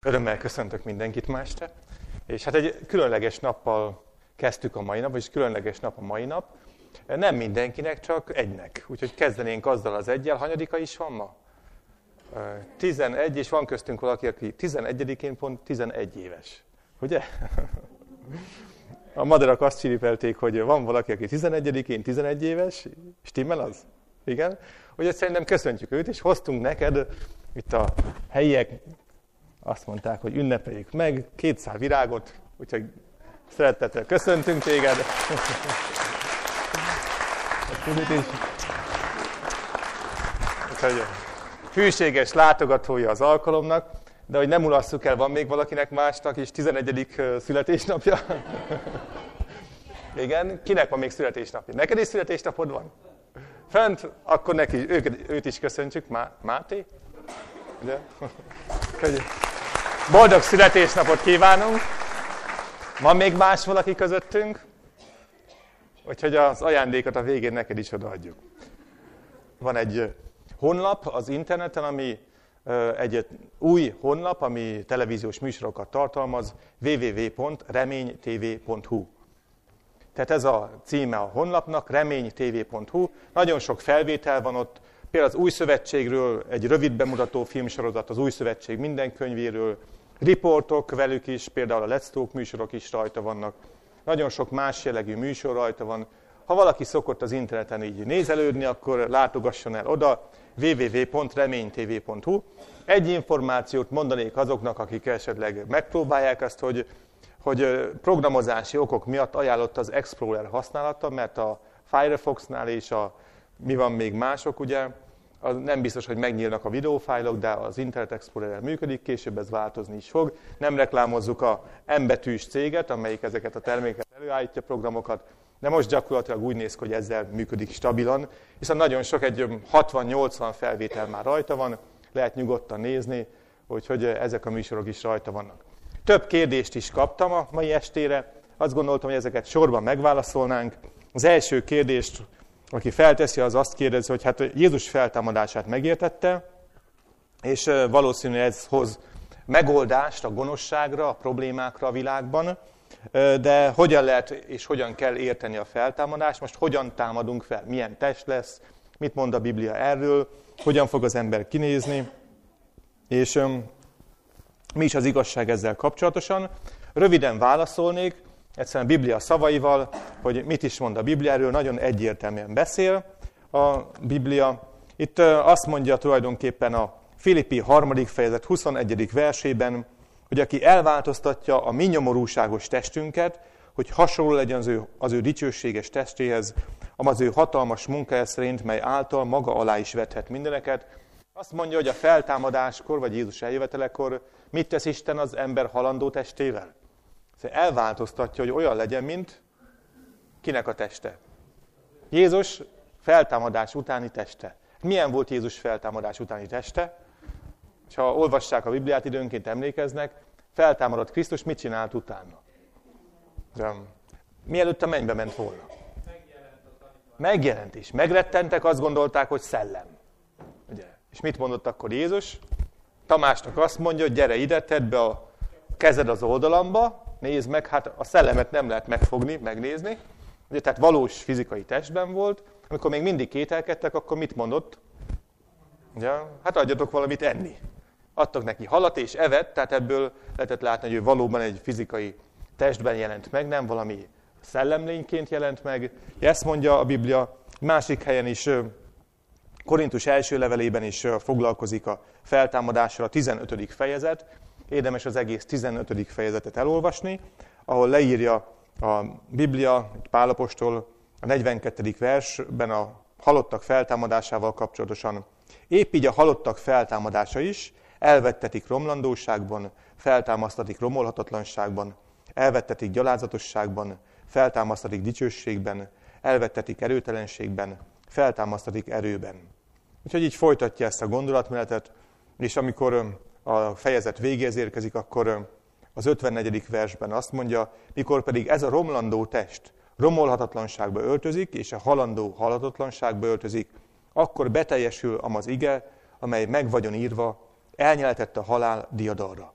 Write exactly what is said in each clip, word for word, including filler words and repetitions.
Örömmel köszöntök mindenkit ma este, és hát egy különleges nappal kezdtük a mai nap, vagyis különleges nap a mai nap. Nem mindenkinek, csak egynek. Úgyhogy kezdenénk azzal az egyel. Hanyadika is van ma? tizenegy, és van köztünk valaki, aki tizenegyedikén pont tizenegy éves. Ugye? A madarak azt csiripelték, hogy van valaki, aki tizenegyedikén tizenegy éves, stimmel az? Igen? Úgyhogy szerintem köszöntjük őt, és hoztunk neked, itt a helyiek azt mondták, hogy ünnepeljük meg, két szál virágot, úgyhogy szeretettel köszöntünk téged. Úgyhogy hűséges látogatója az alkalomnak, de hogy nem ulasszuk el, van még valakinek másnak is tizenegyedik születésnapja? Igen, kinek van még születésnapja? Neked is születésnapod van? Fönt, akkor neki, őt, őt is köszöntjük. Má, Máté? Ugye? Boldog születésnapot kívánunk! Van még más valaki közöttünk? Úgyhogy az ajándékot a végén neked is odaadjuk. Van egy honlap az interneten, ami egy új honlap, ami televíziós műsorokat tartalmaz, double-u double-u double-u pont remény t v pont h u. Tehát ez a címe a honlapnak, remény t v pont h u. Nagyon sok felvétel van ott, például az Új Szövetségről egy rövid bemutató filmsorozat, az Új Szövetség minden könyvéről, riportok velük is, például a Let's Talk műsorok is rajta vannak. Nagyon sok más jellegű műsor rajta van. Ha valaki szokott az interneten így nézelődni, akkor látogasson el oda, double-u double-u double-u pont remény t v pont h u. Egy információt mondanék azoknak, akik esetleg megpróbálják ezt, hogy, hogy programozási okok miatt ajánlott az Explorer használata, mert a Firefoxnál és a mi van még mások, ugye, az nem biztos, hogy megnyílnak a videófájlok, de az Internet Explorer működik, később ez változni is fog. Nem reklámozzuk a M-betűs céget, amelyik ezeket a termékeket előállítja, programokat, de most gyakorlatilag úgy néz ki, hogy ezzel működik stabilan, hiszen nagyon sok, egy hatvan-nyolcvan felvétel már rajta van, lehet nyugodtan nézni, úgyhogy ezek a műsorok is rajta vannak. Több kérdést is kaptam a mai estére, azt gondoltam, hogy ezeket sorban megválaszolnánk. Az első kérdést, aki felteszi, az azt kérdezi, hogy hát Jézus feltámadását megértette, és valószínűleg ez hoz megoldást a gonoszságra, a problémákra a világban, de hogyan lehet és hogyan kell érteni a feltámadást, most hogyan támadunk fel, milyen test lesz, mit mond a Biblia erről, hogyan fog az ember kinézni, és mi is az igazság ezzel kapcsolatosan. Röviden válaszolnék, egyszerűen a Biblia szavaival, hogy mit is mond a Bibliáról, nagyon egyértelműen beszél a Biblia. Itt azt mondja tulajdonképpen a Filippi harmadik fejezet huszonegyedik versében, hogy aki elváltoztatja a mi nyomorúságos testünket, hogy hasonló legyen az ő, az ő dicsőséges testéhez, az ő hatalmas munkája szerint, mely által maga alá is vethet mindeneket. Azt mondja, hogy a feltámadáskor, vagy Jézus eljövetelekor mit tesz Isten az ember halandó testével? Elváltoztatja, hogy olyan legyen, mint kinek a teste? Jézus feltámadás utáni teste. Milyen volt Jézus feltámadás utáni teste? És ha olvassák a Bibliát, időnként emlékeznek, feltámadott Krisztus, mit csinált utána? De mielőtt a mennybe ment volna? Megjelent is. Megrettentek, azt gondolták, hogy szellem. Ugye? És mit mondott akkor Jézus? Tamásnak azt mondja, hogy gyere ide, tedd be a kezed az oldalamba, nézd meg, hát a szellemet nem lehet megfogni, megnézni. Ugye, tehát valós fizikai testben volt. Amikor még mindig kételkedtek, akkor mit mondott? Ugye, hát adjatok valamit enni. Adtak neki halat és evett, tehát ebből lehetett látni, hogy ő valóban egy fizikai testben jelent meg, nem valami szellemlényként jelent meg. Ezt mondja a Biblia. Másik helyen is, Korintus első levelében is foglalkozik a feltámadással, a tizenötödik fejezet. Érdemes az egész tizenötödik fejezetet elolvasni, ahol leírja a Biblia, Pál apostol a negyvenkettedik versben a halottak feltámadásával kapcsolatosan. Épp így a halottak feltámadása is, elvettetik romlandóságban, feltámasztatik romolhatatlanságban, elvettetik gyalázatosságban, feltámasztatik dicsőségben, elvettetik erőtelenségben, feltámasztatik erőben. Úgyhogy így folytatja ezt a gondolatmenetet, és amikor a fejezet végéhez érkezik, akkor az ötvennegyedik versben azt mondja, mikor pedig ez a romlandó test romolhatatlanságba öltözik, és a halandó halhatatlanságba öltözik, akkor beteljesül amaz ige, amely meg vagyon írva, elnyeletett a halál diadalra.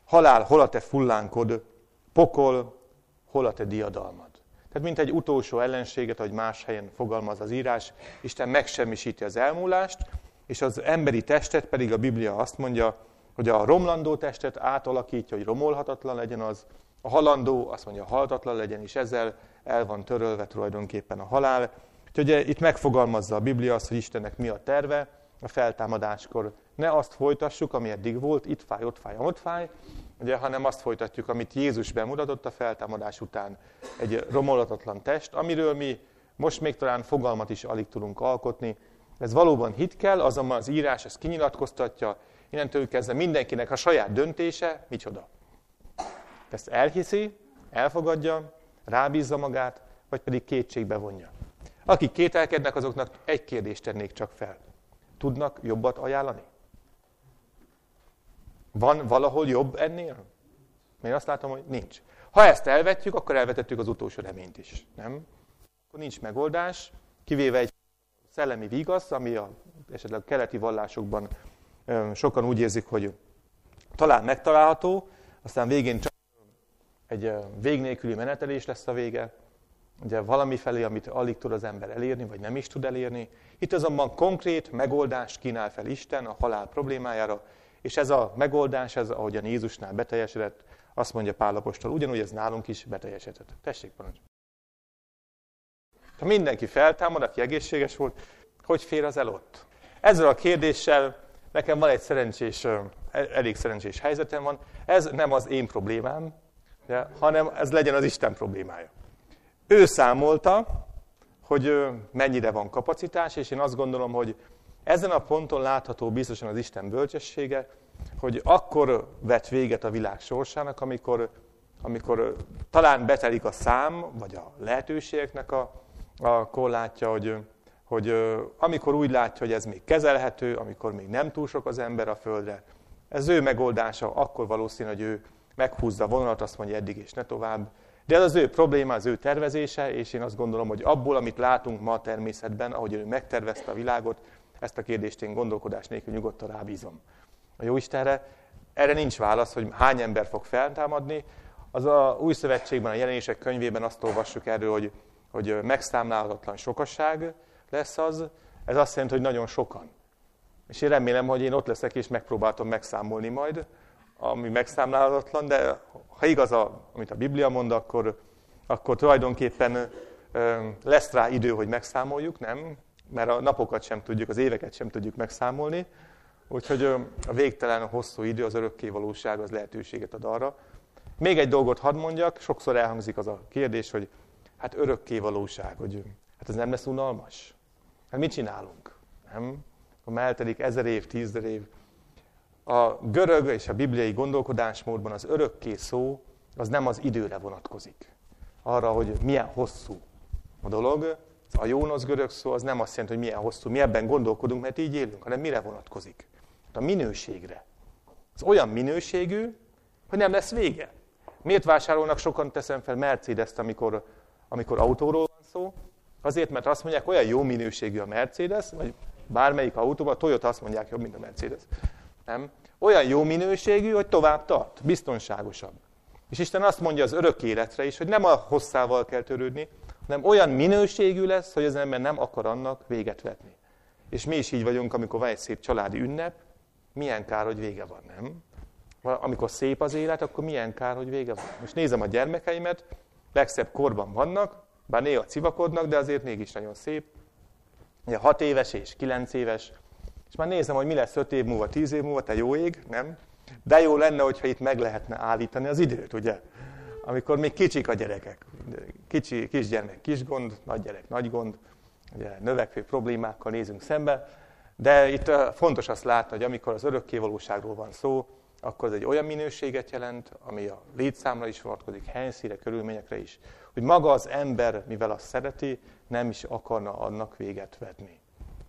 halál, hol a te fullánkod, pokol, hol a te diadalmad. Tehát mint egy utolsó ellenséget, ahogy más helyen fogalmaz az írás, Isten megsemmisíti az elmúlást, és az emberi testet pedig a Biblia azt mondja, hogy a romlandó testet átalakítja, hogy romolhatatlan legyen az, a halandó azt mondja, halhatatlan legyen, és ezzel el van törölve tulajdonképpen a halál. Úgyhogy itt megfogalmazza a Biblia azt, hogy Istennek mi a terve a feltámadáskor. Ne azt folytassuk, ami eddig volt, itt fáj, ott fáj, ott fáj, ugye, hanem azt folytatjuk, amit Jézus bemutatott a feltámadás után. Egy romolhatatlan test, amiről mi most még talán fogalmat is alig tudunk alkotni. Ez valóban hit kell, azonban az írás ezt kinyilatkoztatja, innentől kezdve mindenkinek a saját döntése, micsoda. Ezt elhiszi, elfogadja, rábízza magát, vagy pedig kétségbe vonja. Akik kételkednek, azoknak egy kérdést tennék csak fel. Tudnak jobbat ajánlani? Van valahol jobb ennél? Én azt látom, hogy nincs. Ha ezt elvetjük, akkor elvetettük az utolsó reményt is. Nem? Akkor nincs megoldás, kivéve egy szellemi vigasz, ami a, esetleg a keleti vallásokban sokan úgy érzik, hogy talán megtalálható, aztán végén csak egy vég nélküli menetelés lesz a vége, ugye valami felé, amit alig tud az ember elérni, vagy nem is tud elérni. Itt azonban konkrét megoldást kínál fel Isten a halál problémájára, és ez a megoldás, ez ahogyan Jézusnál beteljesedett, azt mondja Pál apostol, ugyanúgy ez nálunk is beteljesedett. Tessék, parancs! Ha mindenki feltámad, aki egészséges volt, hogy fér az el ott? Ezzel a kérdéssel nekem van egy szerencsés, elég szerencsés helyzetem van. Ez nem az én problémám, de, hanem ez legyen az Isten problémája. Ő számolta, hogy mennyire van kapacitás, és én azt gondolom, hogy ezen a ponton látható biztosan az Isten bölcsessége, hogy akkor vet véget a világ sorsának, amikor, amikor talán betelik a szám, vagy a lehetőségeknek a, a korlátja, hogy, hogy amikor úgy látja, hogy ez még kezelhető, amikor még nem túl sok az ember a földre, ez ő megoldása, akkor valószínű, hogy ő meghúzza a vonalat, azt mondja eddig és ne tovább. De ez az ő probléma, az ő tervezése, és én azt gondolom, hogy abból, amit látunk ma a természetben, ahogy ő megtervezte a világot, ezt a kérdést én gondolkodás nélkül nyugodtan rábízom a Jóistenre. Erre nincs válasz, hogy hány ember fog feltámadni. Az a Új Szövetségben, a Jelenések könyvében azt olvassuk erről, hogy, hogy megszámlálhatatlan sokaság lesz az. Ez azt jelenti, hogy nagyon sokan. És én remélem, hogy én ott leszek, és megpróbáltam megszámolni majd, ami megszámlálhatatlan, de ha igaz, a, amit a Biblia mond, akkor, akkor tulajdonképpen lesz rá idő, hogy megszámoljuk, nem? Mert a napokat sem tudjuk, az éveket sem tudjuk megszámolni. Úgyhogy a végtelen hosszú idő, az örökké valóság az lehetőséget ad arra. Még egy dolgot hadd mondjak, sokszor elhangzik az a kérdés, hogy hát örökké valóság, hogy hát ez nem lesz unalmas. Hát mit csinálunk? Nem? Ha eltelik ezer év, tízezer év. A görög és a bibliai gondolkodásmódban az örökké szó, az nem az időre vonatkozik. Arra, hogy milyen hosszú a dolog. A jónosz görög szó az nem azt jelenti, hogy milyen hosszú. Mi ebben gondolkodunk, mert így élünk, hanem mire vonatkozik? A minőségre. Az olyan minőségű, hogy nem lesz vége. Miért vásárolnak sokan, teszem fel, Mercedes-t, amikor, amikor autóról van szó? Azért, mert azt mondják, olyan jó minőségű a Mercedes, vagy bármelyik autóban, a Toyota azt mondják jobb, mint a Mercedes. Nem? Olyan jó minőségű, hogy tovább tart, biztonságosabb. És Isten azt mondja az örök életre is, hogy nem a hosszával kell törődni, hanem olyan minőségű lesz, hogy az ember nem akar annak véget vetni. És mi is így vagyunk, amikor van egy szép családi ünnep, milyen kár, hogy vége van, nem? Amikor szép az élet, akkor milyen kár, hogy vége van. Most nézem a gyermekeimet, legszebb korban vannak, bár néha civakodnak, de azért mégis nagyon szép. Ugye hat éves és kilenc éves, és már nézem, hogy mi lesz öt év múlva, tíz év múlva, te jó ég, nem? De jó lenne, hogyha itt meg lehetne állítani az időt, ugye? Amikor még kicsik a gyerekek. Kicsi, kisgyermek, kis gond, nagy gyerek, nagy gond. Ugye növekvő problémákkal nézünk szembe. De itt fontos azt látni, hogy amikor az örökkévalóságról van szó, akkor ez egy olyan minőséget jelent, ami a létszámra is vonatkozik, helyszínre, körülményekre is, hogy maga az ember, mivel azt szereti, nem is akarna annak véget vetni.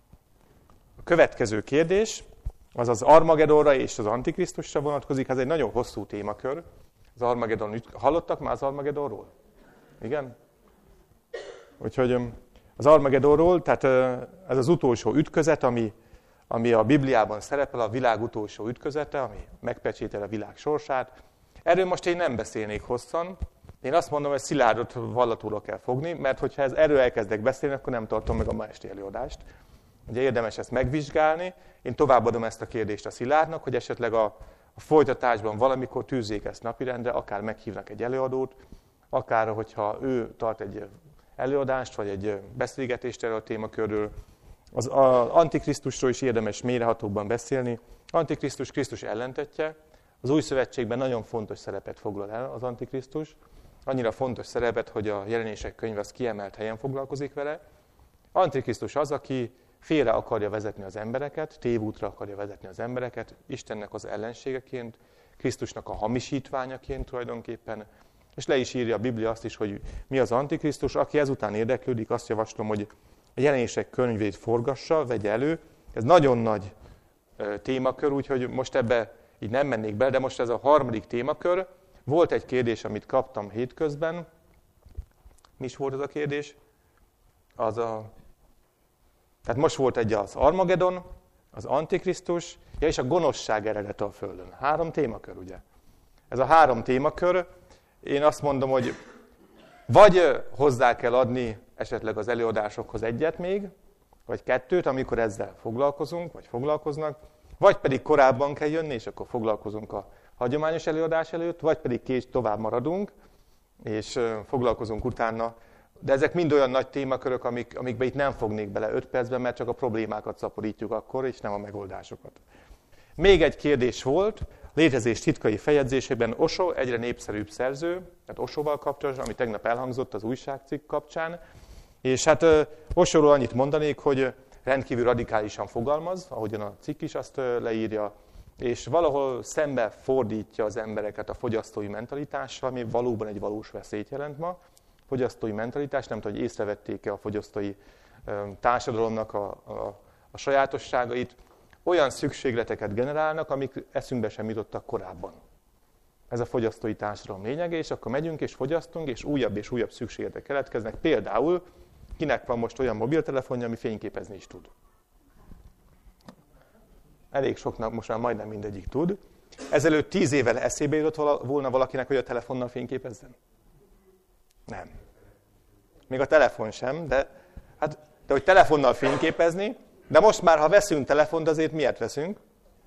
A következő kérdés, az az Armagedonra és az Antikrisztusra vonatkozik, ez egy nagyon hosszú témakör. Az Armagedon, hallottak már az Armagedonról? Igen? Úgyhogy az Armagedonról, tehát ez az utolsó ütközet, ami, ami a Bibliában szerepel, a világ utolsó ütközete, ami megpecsétel a világ sorsát. Erről most én nem beszélnék hosszan. Én azt mondom, hogy Szilárdot vallatóra kell fogni, mert hogyha ez erről elkezdek beszélni, akkor nem tartom meg a ma esti előadást. Ugye érdemes ezt megvizsgálni. Én továbbadom ezt a kérdést a Szilárdnak, hogy esetleg a, a folytatásban valamikor tűzzék ezt napirendre, akár meghívnak egy előadót, akár hogyha ő tart egy előadást, vagy egy beszélgetést erről a témakörről. Az a Antikrisztusról is érdemes mélyrehatóbban beszélni. Antikrisztus Krisztus ellentetje. Az új szövetségben nagyon fontos szerepet foglal el az Antikrisztus. Annyira fontos szerepet, hogy a Jelenések könyve az kiemelt helyen foglalkozik vele. Antikrisztus az, aki félre akarja vezetni az embereket, tévútra akarja vezetni az embereket, Istennek az ellenségeként, Krisztusnak a hamisítványaként tulajdonképpen, és le is írja a Biblia azt is, hogy mi az Antikrisztus. Aki ezután érdeklődik, azt javaslom, hogy a Jelenések könyvét forgassa, vegye elő. Ez nagyon nagy témakör, úgyhogy most ebbe így nem mennék bele, de most ez a harmadik témakör. Volt egy kérdés, amit kaptam hétközben. Mi is volt az a kérdés? Az a... Tehát most volt egy az Armagedon, az Antikrisztus, ja, és a gonoszság eredete a Földön. Három témakör, ugye? Ez a három témakör, én azt mondom, hogy vagy hozzá kell adni esetleg az előadásokhoz egyet még, vagy kettőt, amikor ezzel foglalkozunk, vagy foglalkoznak, vagy pedig korábban kell jönni, és akkor foglalkozunk a hagyományos előadás előtt, vagy pedig kés tovább maradunk, és foglalkozunk utána. De ezek mind olyan nagy témakörök, amik, amikbe itt nem fognék bele öt percben, mert csak a problémákat szaporítjuk akkor, és nem a megoldásokat. Még egy kérdés volt, létezés titkai feljegyzésében Osho egyre népszerűbb szerző, tehát Oshoval kapcsolatban, ami tegnap elhangzott az újságcikk kapcsán. És hát Oshoról annyit mondanék, hogy rendkívül radikálisan fogalmaz, ahogyan a cikk is azt leírja, és valahol szembe fordítja az embereket a fogyasztói mentalitással, ami valóban egy valós veszélyt jelent ma. Fogyasztói mentalitás, nem tudom, hogy észrevették-e a fogyasztói társadalomnak a, a, a sajátosságait, olyan szükségleteket generálnak, amik eszünkbe sem jutottak korábban. Ez a fogyasztói társadalom lényege, és akkor megyünk és fogyasztunk, és újabb és újabb szükségletek keletkeznek. Például, kinek van most olyan mobiltelefonja, ami fényképezni is tud? Elég soknak most már majdnem mindegyik tud. Ezelőtt tíz évvel eszébe jutott volna valakinek, hogy a telefonnal fényképezzen? Nem. Még a telefon sem, de, hát, de hogy telefonnal fényképezni, de most már, ha veszünk telefont, azért miért veszünk?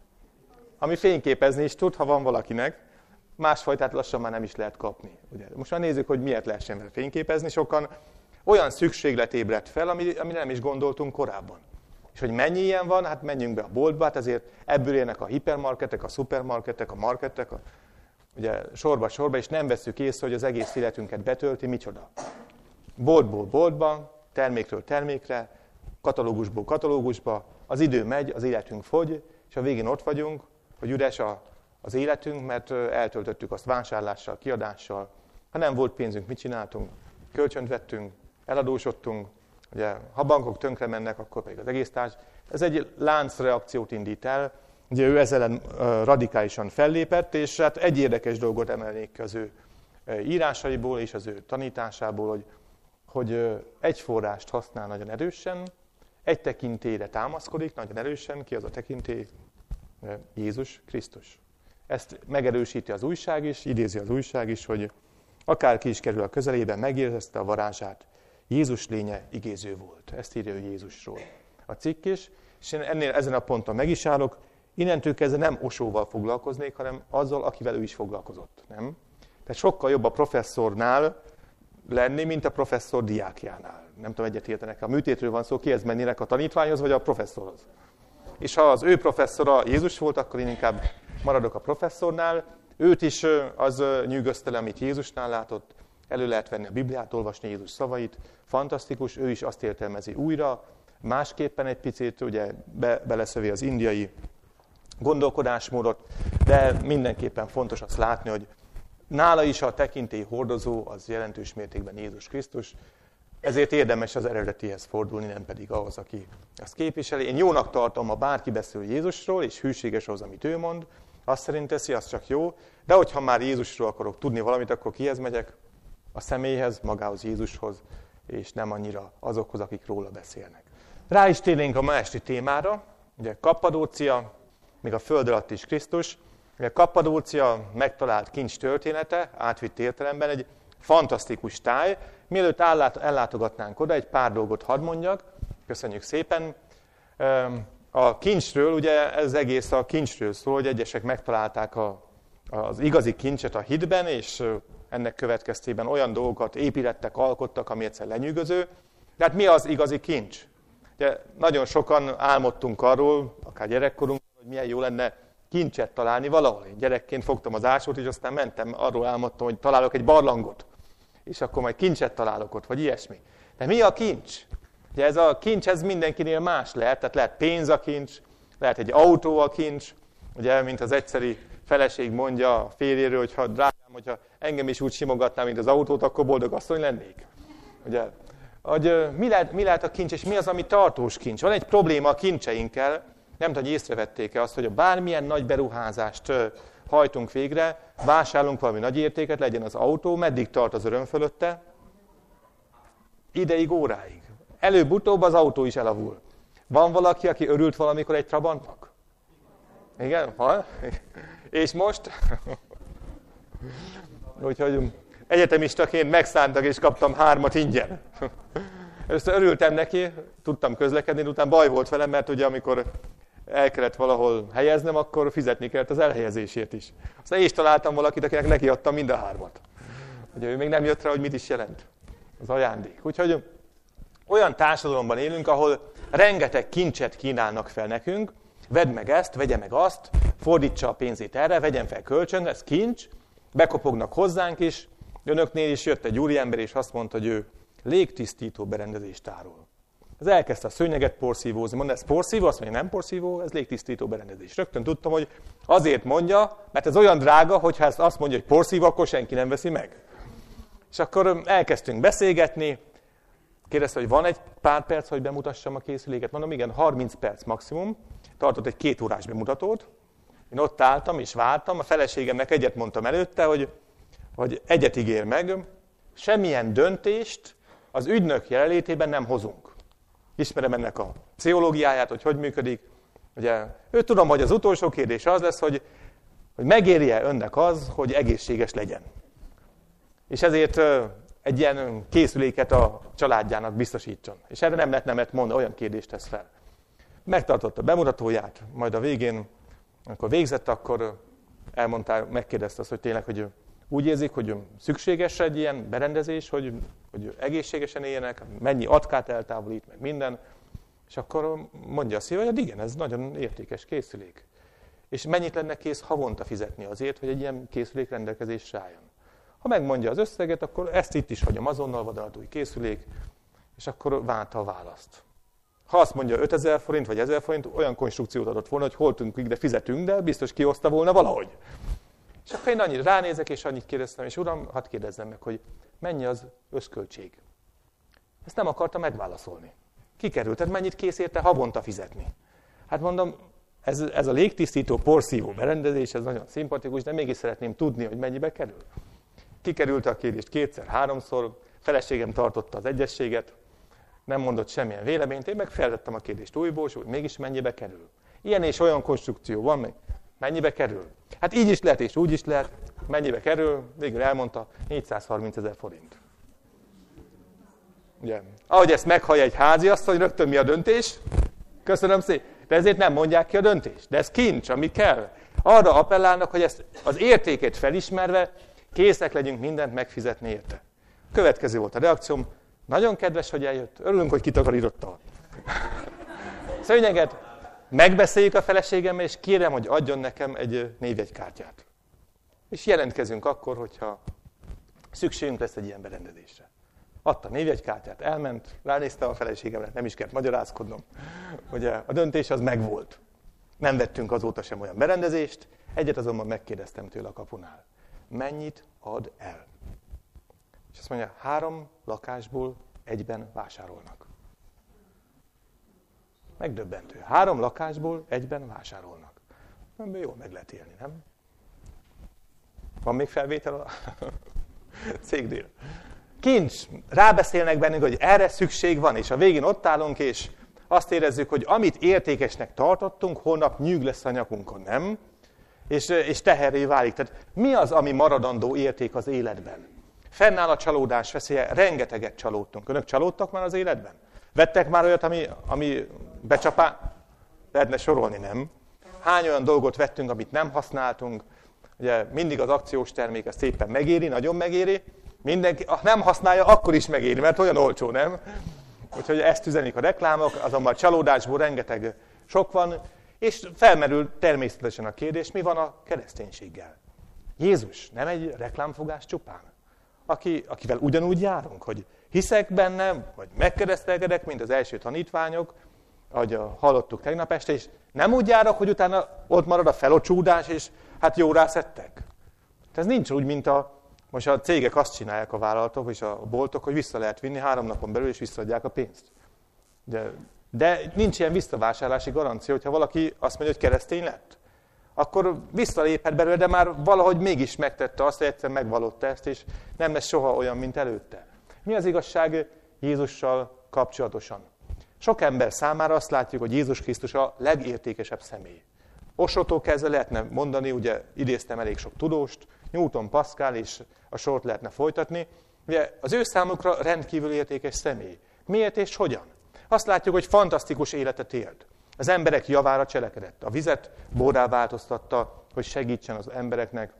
Ami fényképezni is tud, ha van valakinek, másfajtát lassan már nem is lehet kapni. Ugye? Most már nézzük, hogy miért lehessen vele fényképezni. Sokan olyan szükséglet ébredt fel, ami, ami nem is gondoltunk korábban. És hogy mennyi ilyen van, hát menjünk be a boltba, hát ezért ebből élnek a hipermarketek, a szupermarketek, a marketek, a, ugye sorba-sorba, és nem veszük észre, hogy az egész életünket betölti, micsoda. Boltból boltba, termékről termékre, katalógusból katalógusba, az idő megy, az életünk fogy, és a végén ott vagyunk, hogy üres a, az életünk, mert eltöltöttük azt vásárlással, kiadással. Ha nem volt pénzünk, mit csináltunk? Kölcsönt vettünk, eladósodtunk, ugye, ha bankok tönkre mennek, akkor pedig az egész társ. Ez egy láncreakciót indít el, ugye ő ezzel radikálisan fellépett, és hát egy érdekes dolgot emelnék az ő írásaiból és az ő tanításából, hogy, hogy egy forrást használ nagyon erősen, egy tekintélyre támaszkodik nagyon erősen, ki az a tekintély? Jézus Krisztus. Ezt megerősíti az újság is, idézi az újság is, hogy akárki is kerül a közelében, megérezte a varázsát. Jézus lénye igéző volt. Ezt írja ő Jézusról. A cikk is, és én ennél ezen a ponton meg is állok, innentől kezdve nem Osóval foglalkoznék, hanem azzal, akivel ő is foglalkozott. Nem? Tehát sokkal jobb a professzornál lenni, mint a professzor diákjánál. Nem tudom, egyet értenek. A műtétről van szó, kihez mennének a tanítványhoz, vagy a professzorhoz. És ha az ő professzora Jézus volt, akkor én inkább maradok a professzornál. Őt is az nyűgözte le, amit Jézusnál látott. Elő lehet venni a Bibliát, olvasni Jézus szavait. Fantasztikus, ő is azt értelmezi újra. Másképpen egy picit ugye be, beleszövi az indiai gondolkodásmódot, de mindenképpen fontos azt látni, hogy nála is a tekintély hordozó az jelentős mértékben Jézus Krisztus, ezért érdemes az eredetihez fordulni, nem pedig ahhoz, aki azt képviseli. Én jónak tartom, ha bárki beszél Jézusról, és hűséges ahhoz, amit ő mond, azt szerint teszi, az csak jó, de hogyha már Jézusról akarok tudni valamit, akkor kihez megyek? A személyhez, magához, Jézushoz, és nem annyira azokhoz, akik róla beszélnek. Rá is térnénk a ma esti témára, Ugye Kappadócia, még a föld alatt is Krisztus. Ugye Kappadócia megtalált kincs története, átvitt értelemben egy fantasztikus táj. Mielőtt ellátogatnánk oda, egy pár dolgot hadd mondjak. Köszönjük szépen. A kincsről, ugye ez egész a kincsről szól, hogy egyesek megtalálták a, az igazi kincset a hídben, és ennek következtében olyan dolgokat építettek, alkottak, ami egyszer lenyűgöző. De hát mi az igazi kincs? Ugye nagyon sokan álmodtunk arról, akár gyerekkorunkban, hogy milyen jó lenne kincset találni valahol. Én gyerekként fogtam az ásót, és aztán mentem, arról álmodtam, hogy találok egy barlangot, és akkor majd kincset találok ott, vagy ilyesmi. De mi a kincs? Ugye ez a kincs, ez mindenkinél más lehet, tehát lehet pénz a kincs, lehet egy autó a kincs, ugye, mint az egyszeri feleség mondja a férjéről, hogy ha drágám, hogyha engem is úgy simogatná, mint az autót, akkor boldog asszony lennék. Ugye, hogy mi lehet, mi lehet a kincs, és mi az, ami tartós kincs? Van egy probléma a kincseinkkel, nem tudom, hogy észrevették-e azt, hogy a bármilyen nagy beruházást hajtunk végre, vásárolunk valami nagy értéket, legyen az autó, meddig tart az öröm fölötte? Ideig, óráig. Előbb-utóbb az autó is elavul. Van valaki, aki örült valamikor egy Trabantnak? Igen? Van? És most? Úgyhogy egyetemistaként megszántak, és kaptam hármat ingyen. Először örültem neki, tudtam közlekedni, utána baj volt velem, mert ugye amikor el kellett valahol helyeznem, akkor fizetni kellett az elhelyezésért is. Aztán én is találtam valakit, akinek neki adtam mind a hármat. Ugye ő még nem jött rá, hogy mit is jelent az ajándék. Úgyhogy olyan társadalomban élünk, ahol rengeteg kincset kínálnak fel nekünk, vedd meg ezt, vegye meg azt, fordítsa a pénzét erre, vegyen fel kölcsön, ez kincs, bekopognak hozzánk is. Önöknél is jött egy úriember, és azt mondta, hogy ő légtisztító berendezést tárol. Ez elkezdte a szőnyeget porszívózni. Mondta, ez porszívó? Azt mondja, nem porszívó, ez légtisztító berendezés. Rögtön tudtam, hogy azért mondja, mert ez olyan drága, hogyha ezt azt mondja, hogy porszívó, akkor senki nem veszi meg. És akkor elkezdtünk beszélgetni. Kérdezte, hogy van egy pár perc, hogy bemutassam a készüléket. Mondom, igen, harminc perc maximum. Tartott egy két órás bemutatót. Én ott álltam és vártam. A feleségemnek egyet mondtam előtte, hogy, hogy egyet ígér meg. Semmilyen döntést az ügynök jelenlétében nem hozunk. Ismerem ennek a pszichológiáját, hogy hogy működik. Ugye, ő tudom, hogy az utolsó kérdés az lesz, hogy, hogy megéri-e önnek az, hogy egészséges legyen. És ezért egy ilyen készüléket a családjának biztosítson. És erre nem lehet nemet mondani, olyan kérdést tesz fel. Megtartotta a bemutatóját, majd a végén, amikor végzett, akkor elmondta, megkérdezte azt, hogy tényleg, hogy úgy érzik, hogy szükséges egy ilyen berendezés, hogy, hogy egészségesen éljenek, mennyi atkát eltávolít, meg minden. És akkor mondja a szíve, hogy igen, ez nagyon értékes készülék. És mennyit lenne kész havonta fizetni azért, hogy egy ilyen készülék rendelkezésre álljon. Ha megmondja az összeget, akkor ezt itt is hagyom azonnal, vadonatúj készülék, és akkor várta a választ. Ha azt mondja ötezer forint vagy ezer forint, olyan konstrukciót adott volna, hogy holtunk, de fizetünk, de biztos kihozta volna valahogy. És akkor én annyit ránézek, és annyit kérdeztem, és uram, hadd kérdezzem meg, hogy mennyi az összköltség. Ezt nem akarta megválaszolni. Kikerült, tehát mennyit kész érte havonta fizetni. Hát mondom, ez, ez a légtisztító porszívó berendezés, ez nagyon szimpatikus, de mégis szeretném tudni, hogy mennyibe kerül. Kikerült a kérdést kétszer, háromszor, feleségem tartotta az egyességet, nem mondott semmilyen véleményt, én meg feltettem a kérdést újból, és úgy, mégis mennyibe kerül. Ilyen és olyan konstrukció van még, mennyibe kerül? Hát így is lehet, és úgy is lehet, mennyibe kerül, végül elmondta, négyszázharminc ezer forint. Ugye, ahogy ezt meghallja egy háziasszony, rögtön mi a döntés? Köszönöm szépen. De ezért nem mondják ki a döntést. De ez kincs, ami kell. Arra appellálnak, hogy ezt az értékét felismerve készek legyünk mindent megfizetni érte. Következő volt a reakcióm. Nagyon kedves, hogy eljött. Örülünk, hogy kitakarította. Szőnyeget megbeszéljük a feleségemmel, és kérem, hogy adjon nekem egy névjegykártyát. És jelentkezünk akkor, hogyha szükségünk lesz egy ilyen berendezésre. Adta a névjegykártyát, elment, ránéztem a feleségemre, nem is kellett magyarázkodnom. Ugye a döntés az megvolt. Nem vettünk azóta sem olyan berendezést, egyet azonban megkérdeztem tőle a kapunál. Mennyit ad el? És azt mondja, három lakásból egyben vásárolnak. Megdöbbentő. Három lakásból egyben vásárolnak. Nem, jól meg lehet élni, nem? Van még felvétel a cégnél? Kincs. Rábeszélnek bennünk, hogy erre szükség van, és a végén ott állunk, és Azt érezzük, hogy amit értékesnek tartottunk, holnap nyűg lesz a nyakunkon, nem? És, és teherré válik. Tehát mi az, ami maradandó érték az életben? Fennáll a csalódás veszélye, rengeteget csalódtunk. Önök csalódtak már az életben? Vettek már olyat, ami, ami becsapá... Lehetne sorolni, nem? Hány olyan dolgot vettünk, amit nem használtunk? Ugye mindig az akciós termék ezt szépen megéri, nagyon megéri. Mindenki, ha nem használja, akkor is megéri, mert olyan olcsó, nem? Úgyhogy ezt üzenik a reklámok, azonban a csalódásból rengeteg sok van, és felmerül természetesen a kérdés, mi van a kereszténységgel? Jézus nem egy reklámfogás csupán? Aki, akivel ugyanúgy járunk, hogy hiszek benne, vagy megkeresztelkedek, mint az első tanítványok, ahogy hallottuk tegnap este, és nem úgy járok, hogy utána ott marad a felocsúdás, és hát jó rászettek. Ez nincs úgy, mint a, most a cégek azt csinálják, a vállalatok és a boltok, hogy vissza lehet vinni három napon belül, és visszaadják a pénzt. De, de nincs ilyen visszavásárlási garancia, hogyha valaki azt mondja, hogy keresztény lett. Akkor visszaléphet belőle, de már valahogy mégis megtette azt, hogy egyszer megvallotta ezt, és nem lesz soha olyan, mint előtte. Mi az igazság Jézussal kapcsolatosan? Sok ember számára azt látjuk, hogy Jézus Krisztus a legértékesebb személy. Osótól kezdve lehetne mondani, ugye idéztem elég sok tudóst, Newton, Pascal, és a sort lehetne folytatni. Ugye az ő számukra rendkívül értékes személy. Miért és hogyan? Azt látjuk, hogy fantasztikus életet élt. Az emberek javára cselekedett. A vizet borrá változtatta, hogy segítsen az embereknek.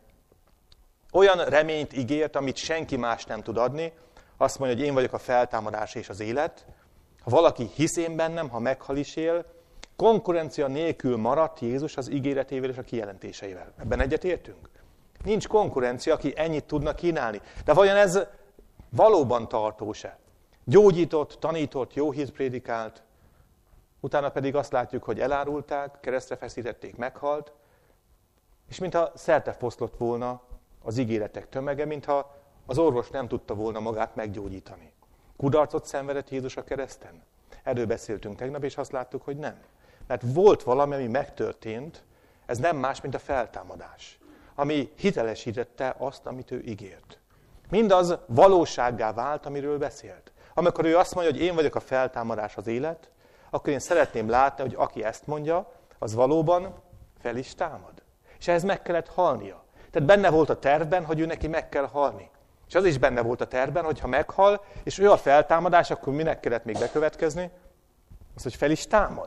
Olyan reményt ígért, amit senki más nem tud adni. Azt mondja, hogy én vagyok a feltámadás és az élet. Ha valaki hisz én bennem, ha meghal is él, konkurencia nélkül maradt Jézus az ígéretével és a kijelentéseivel. Ebben egyetértünk? Nincs konkurencia, aki ennyit tudna kínálni. De vajon ez valóban tartós-e? Gyógyított, tanított, jó hírt prédikált, utána pedig azt látjuk, hogy elárulták, keresztre feszítették, meghalt, és mintha szertefoszlott volna az ígéretek tömege, mintha az orvos nem tudta volna magát meggyógyítani. Kudarcot szenvedett Jézus a kereszten? Erről beszéltünk tegnap, és azt láttuk, hogy nem. Mert volt valami, ami megtörtént, ez nem más, mint a feltámadás, ami hitelesítette azt, amit ő ígért. Mindaz valósággá vált, amiről beszélt. Amikor ő azt mondja, hogy én vagyok a feltámadás, az élet, akkor én szeretném látni, hogy aki ezt mondja, az valóban fel is támad. És ehhez meg kellett halnia. Tehát benne volt a tervben, hogy ő neki meg kell halni. És az is benne volt a tervben, hogy ha meghal, és ő a feltámadás, akkor minek kellett még bekövetkezni? Az, hogy fel is támad.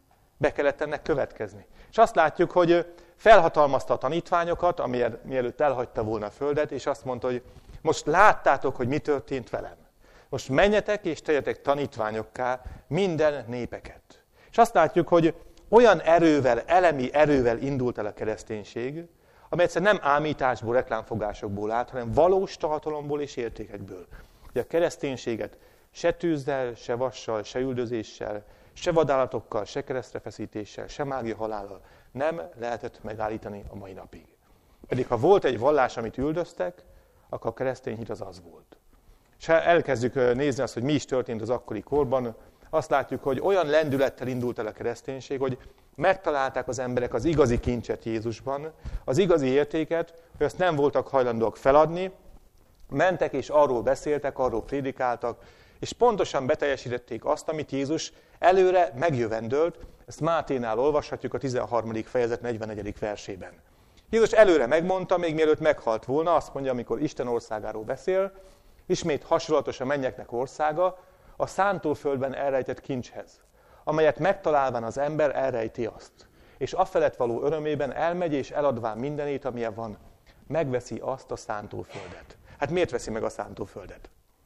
Be kellett ennek következni. És azt látjuk, hogy felhatalmazta a tanítványokat, amiért, mielőtt elhagyta volna a földet, és azt mondta, hogy most láttátok, hogy mi történt velem. Most menjetek és tegyetek tanítványokká minden népeket. És azt látjuk, hogy olyan erővel, elemi erővel indult el a kereszténység, amely egyszer nem ámításból, reklámfogásokból állt, hanem valós tartalomból és értékekből. Ugye a kereszténységet se tűzzel, se vassal, se üldözéssel, se vadállatokkal, se keresztrefeszítéssel, se mágia halállal nem lehetett megállítani a mai napig. Pedig ha volt egy vallás, amit üldöztek, akkor a keresztény hit az az volt. És ha elkezdjük nézni azt, hogy mi is történt az akkori korban, azt látjuk, hogy olyan lendülettel indult el a kereszténység, hogy megtalálták az emberek az igazi kincset Jézusban, az igazi értéket, hogy azt nem voltak hajlandóak feladni, mentek és arról beszéltek, arról prédikáltak, és pontosan beteljesítették azt, amit Jézus előre megjövendölt, ezt Máténál olvashatjuk a tizenharmadik fejezet negyvennegyedik versében. Jézus előre megmondta, még mielőtt meghalt volna, azt mondja, amikor Isten országáról beszél, ismét hasonlatos a mennyeknek országa, a szántóföldben elrejtett kincshez, amelyet megtalálván az ember elrejti azt, és afelett való örömében elmegy és eladván mindenét, amilyen van, megveszi azt a szántóföldet. Hát miért veszi meg a szántóföldet?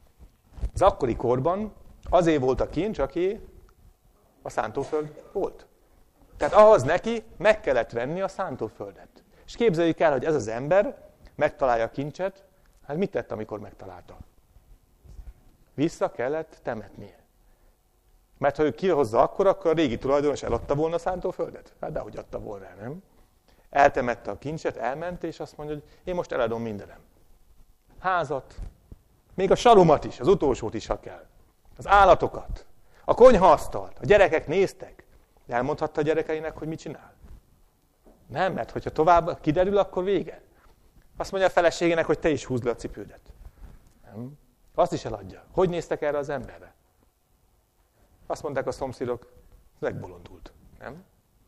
Az akkori korban azért volt a kincs, aki a szántóföld volt. Tehát ahhoz neki meg kellett venni a szántóföldet. És képzeljük el, hogy ez az ember megtalálja a kincset, hát mit tett, amikor megtalálta? Vissza kellett temetnie. Mert ha ő kihozza akkor, akkor a régi tulajdonos eladta volna a szántóföldet? Hát dehogy adta volna, nem? Eltemette a kincset, elment, és azt mondja, hogy én most eladom mindenem. Házat, még a sarumat is, az utolsót is, ha kell. Az állatokat, a konyhaasztalt, a gyerekek néztek. De elmondhatta a gyerekeinek, hogy mit csinál? Nem, mert hogyha tovább kiderül, akkor vége. Azt mondja a feleségének, hogy te is húzd le a cipődet. Nem. Azt is eladja. Hogy néztek erre az emberre? Azt mondták a szomszédok, megbolondult, nem?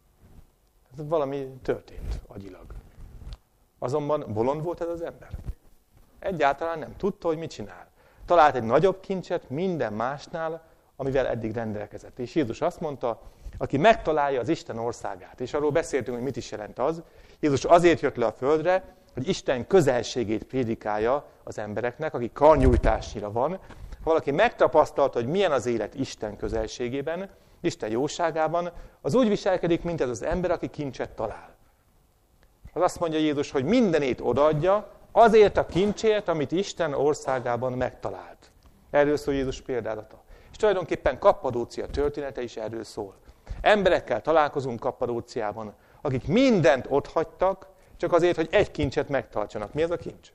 Ez valami történt agyilag. Azonban bolond volt ez az ember. Egyáltalán nem tudta, hogy mit csinál. Talált egy nagyobb kincset minden másnál, amivel eddig rendelkezett. És Jézus azt mondta, aki megtalálja az Isten országát, és arról beszéltünk, hogy mit is jelent az. Jézus azért jött le a földre, hogy Isten közelségét prédikálja az embereknek, aki karnyújtásnyira van. Ha valaki megtapasztalta, hogy milyen az élet Isten közelségében, Isten jóságában, az úgy viselkedik, mint ez az ember, aki kincset talál. Az azt mondja Jézus, hogy mindenét odaadja, azért a kincsért, amit Isten országában megtalált. Erről szól Jézus példázata. És tulajdonképpen Kappadócia története is erről szól. Emberekkel találkozunk Kappadóciában, akik mindent otthagytak, csak azért, hogy egy kincset megtartsanak. Mi ez a kincs?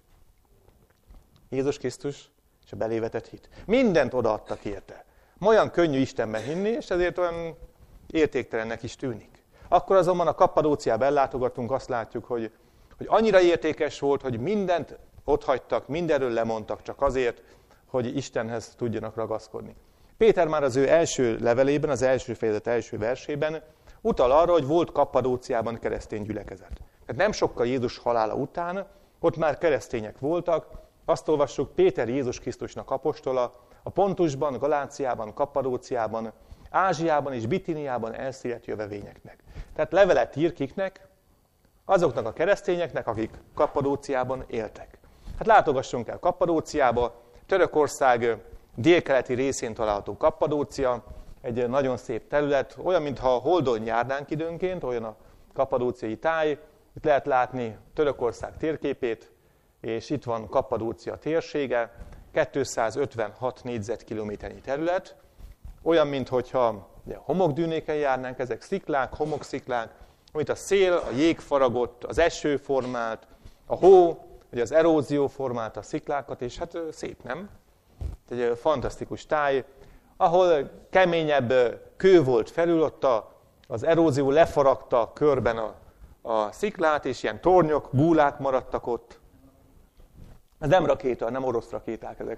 Jézus Krisztus és a belévetett hit. Mindent odaadtak érte. Olyan könnyű Istenben hinni, és ezért olyan értéktelennek is tűnik. Akkor azonban a Kappadóciába ellátogatunk, azt látjuk, hogy, hogy annyira értékes volt, hogy mindent otthagytak, mindenről lemondtak, csak azért, hogy Istenhez tudjanak ragaszkodni. Péter már az ő első levelében, az első fejezet első versében utal arra, hogy volt Kappadóciában keresztény gyülekezet. Tehát nem sokkal Jézus halála után, ott már keresztények voltak, azt olvassuk, Péter Jézus Krisztusnak apostola, a Pontusban, Galáciában, Kappadóciában, Ázsiában és Bitiniában elszélt jövevényeknek. Tehát levelet ír kiknek? Azoknak a keresztényeknek, akik Kappadóciában éltek. Hát látogassunk el Kappadóciába, Törökország délkeleti részén található Kappadócia, egy nagyon szép terület, olyan, mintha Holdon járnánk időnként, olyan a kappadóciai táj. Itt lehet látni Törökország térképét, és itt van Kappadócia térsége, kétszázötvenhat négyzetkilométernyi terület, olyan, mintha homokdűnéken járnánk, ezek sziklák, homoksziklák, amit a szél, a jég faragott, az eső formált, a hó, vagy az erózió formált a sziklákat, és hát szép, nem? Egy fantasztikus táj, ahol keményebb kő volt felül, ott az erózió lefaragta körben a, a sziklát, és ilyen tornyok, gúlák maradtak ott. Ez nem rakéta, nem orosz rakéták ezek,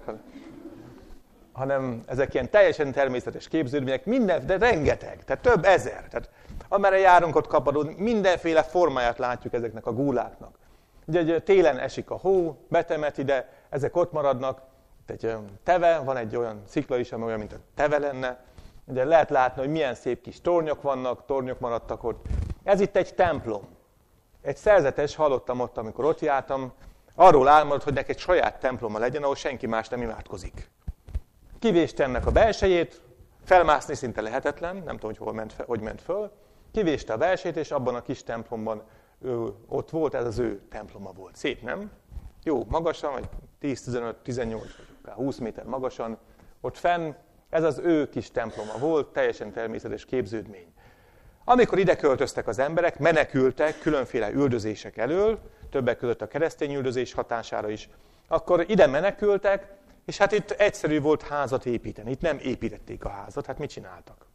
hanem ezek ilyen teljesen természetes képződmények, minden, de rengeteg, tehát több ezer. Tehát amerre járunk ott Kappadócián, mindenféle formáját látjuk ezeknek a gúláknak. Ugye télen esik a hó, betemet ide, ezek ott maradnak, egy teve, van egy olyan szikla is, ami olyan, mint a teve lenne. Ugye lehet látni, hogy milyen szép kis tornyok vannak, tornyok maradtak ott. Ez itt egy templom. Egy szerzetes, hallottam ott, amikor ott jártam, arról álmodott, hogy neki egy saját temploma legyen, ahol senki más nem imádkozik. Kivéste ennek a belsejét, felmászni szinte lehetetlen, nem tudom, hogy hol ment, hogy ment föl. Kivéste a belsejét, és abban a kis templomban ő ott volt, ez az ő temploma volt. Szép, nem? Jó, magasan, vagy tíz, tizenöt, tizennyolc, húsz méter magasan, ott fenn, ez az ő kis temploma volt, teljesen természetes képződmény. Amikor ide költöztek az emberek, menekültek különféle üldözések elől, többek között a keresztény üldözés hatására is, akkor ide menekültek, és hát itt egyszerű volt házat építeni. Itt nem építették a házat, hát mit csináltak?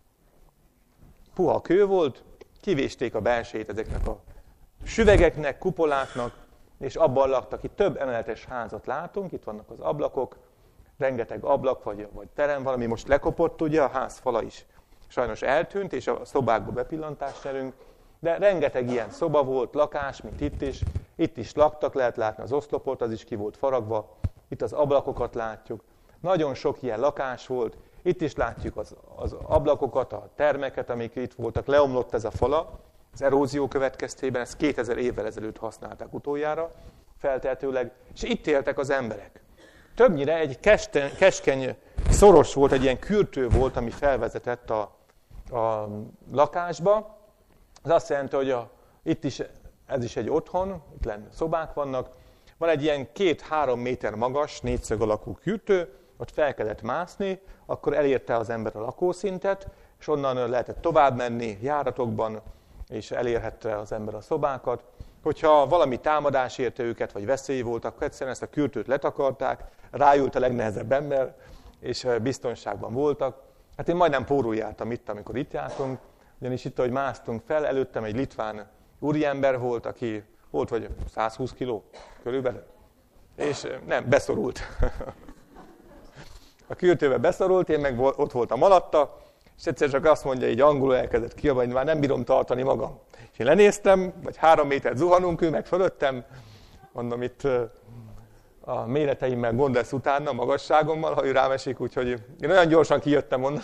Puha kő volt, kivésték a belsejét ezeknek a süvegeknek, kupoláknak, és abban laktak. Itt több emeletes házat látunk, itt vannak az ablakok, rengeteg ablak vagy, vagy terem, valami most lekopott, ugye, a ház fala is sajnos eltűnt, és a szobákba bepillantást nyerünk, de rengeteg ilyen szoba volt, lakás, mint itt is. Itt is laktak, lehet látni az oszlopot, az is ki volt faragva, itt az ablakokat látjuk. Nagyon sok ilyen lakás volt, itt is látjuk az, az ablakokat, a termeket, amik itt voltak, leomlott ez a fala, az erózió következtében, ezt kétezer évvel ezelőtt használták utoljára, feltehetőleg, és itt éltek az emberek. Többnyire egy kesten, keskeny, szoros volt, egy ilyen kürtő volt, ami felvezetett a, a lakásba. Ez azt jelenti, hogy a, itt is, ez is egy otthon, itt lenne szobák vannak. Van egy ilyen két-három méter magas, négyszög alakú kürtő, ott fel kellett mászni, akkor elérte az ember a lakószintet, és onnan lehetett tovább menni járatokban, és elérhette az ember a szobákat. Hogyha valami támadás érte őket, vagy veszély volt, akkor egyszerűen ezt a kürtőt letakarták, ráült a legnehezebb ember, és biztonságban voltak. Hát én majdnem pórul jártam itt, amikor itt jártunk, ugyanis itt, ahogy másztunk fel, előttem egy litván úriember volt, aki volt vagy százhúsz kiló körülbelül, és nem, beszorult. A kürtőbe beszorult, én meg ott voltam alatta, És egyszer csak azt mondja, így angolul elkezdett kiabálni, hogy már nem bírom tartani magam. És én lenéztem, vagy három métert zuhanunk, ő meg fölöttem, mondom, itt a méreteimmel gond lesz utána, a magasságommal, ha ő rám esik, úgyhogy én olyan gyorsan kijöttem onnan.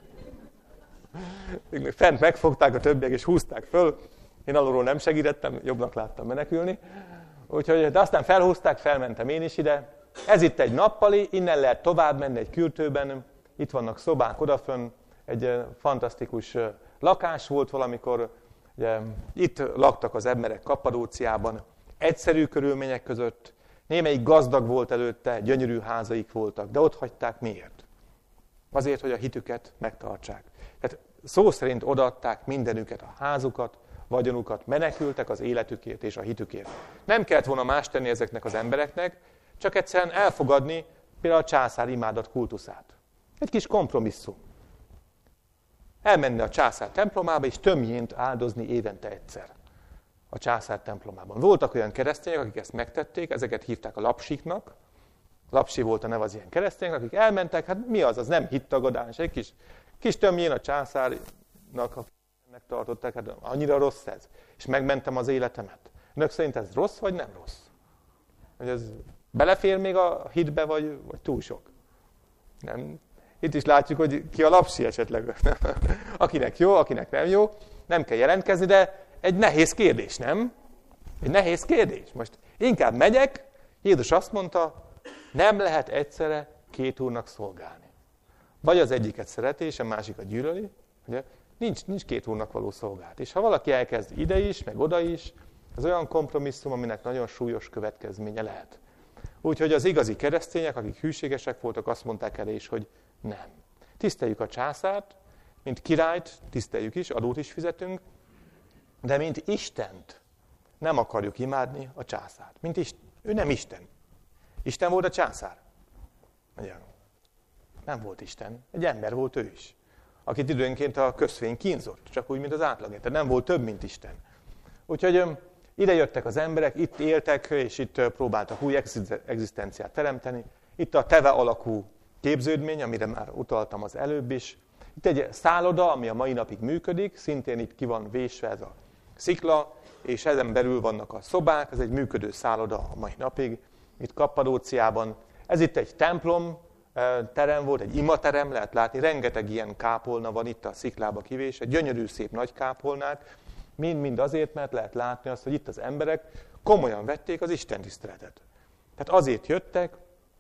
Fent megfogták a többiek, és húzták föl. Én alulról nem segítettem, jobbnak láttam menekülni. Úgyhogy, de aztán felhúzták, felmentem én is ide. Ez itt egy nappali, innen lehet tovább menni egy kürtőben. Itt vannak szobák odafönn. Egy fantasztikus lakás volt valamikor. Ugye, itt laktak az emberek Kappadóciában. Egyszerű körülmények között. Némelyik gazdag volt előtte, gyönyörű házaik voltak. De ott hagyták miért? Azért, hogy a hitüket megtartsák. Tehát szó szerint odaadták mindenüket, a házukat, vagyonukat, menekültek az életükért és a hitükért. Nem kellett volna más tenni ezeknek az embereknek, csak egyszerűen elfogadni például a császár imádat kultuszát. Egy kis kompromisszum. Elmenni a császár templomába és tömjént áldozni évente egyszer a császár templomában. Voltak olyan keresztények, akik ezt megtették, ezeket hívták a lapsiknak. Lapsi volt a neve az ilyen keresztények, akik elmentek, hát mi az, az nem hittagadás, egy kis, kis tömjén a császárnak, akik tartották, hát annyira rossz ez. És megmentem az életemet. Önök szerint ez rossz, vagy nem rossz? Hogy ez belefér még a hitbe, vagy, vagy túl sok? Nem. Itt is látjuk, hogy ki a lapsi esetleg. Akinek jó, akinek nem jó. Nem kell jelentkezni, de egy nehéz kérdés, nem? Egy nehéz kérdés. Most inkább megyek, Jézus azt mondta, nem lehet egyszerre két úrnak szolgálni. Vagy az egyiket szereti, és a másikat gyűlöli. Ugye? Nincs, nincs két úrnak való szolgálat. És ha valaki elkezd ide is, meg oda is, az olyan kompromisszum, aminek nagyon súlyos következménye lehet. Úgyhogy az igazi keresztények, akik hűségesek voltak, azt mondták el is, hogy nem. Tiszteljük a császárt, mint királyt, tiszteljük is, adót is fizetünk, de mint Istent nem akarjuk imádni a császárt. Mint Isten. Ő nem Isten. Isten volt a császár? Ugye? Nem volt Isten. Egy ember volt ő is. Akit időnként a közfény kínzott, csak úgy, mint az átlag. Tehát nem volt több, mint Isten. Úgyhogy ide jöttek az emberek, itt éltek, és itt próbáltak új egzisztenciát teremteni. Itt a teve alakú képződmény, amire már utaltam az előbb is. Itt egy szálloda, ami a mai napig működik, szintén itt ki van vésve ez a szikla, és ezen belül vannak a szobák, ez egy működő szálloda a mai napig, itt Kappadóciában. Ez itt egy templom terem volt, egy imaterem, lehet látni, rengeteg ilyen kápolna van itt a sziklába kivésve, gyönyörű szép nagy kápolnák, mind-mind azért, mert lehet látni azt, hogy itt az emberek komolyan vették az istentiszteletet. Tehát azért jöttek,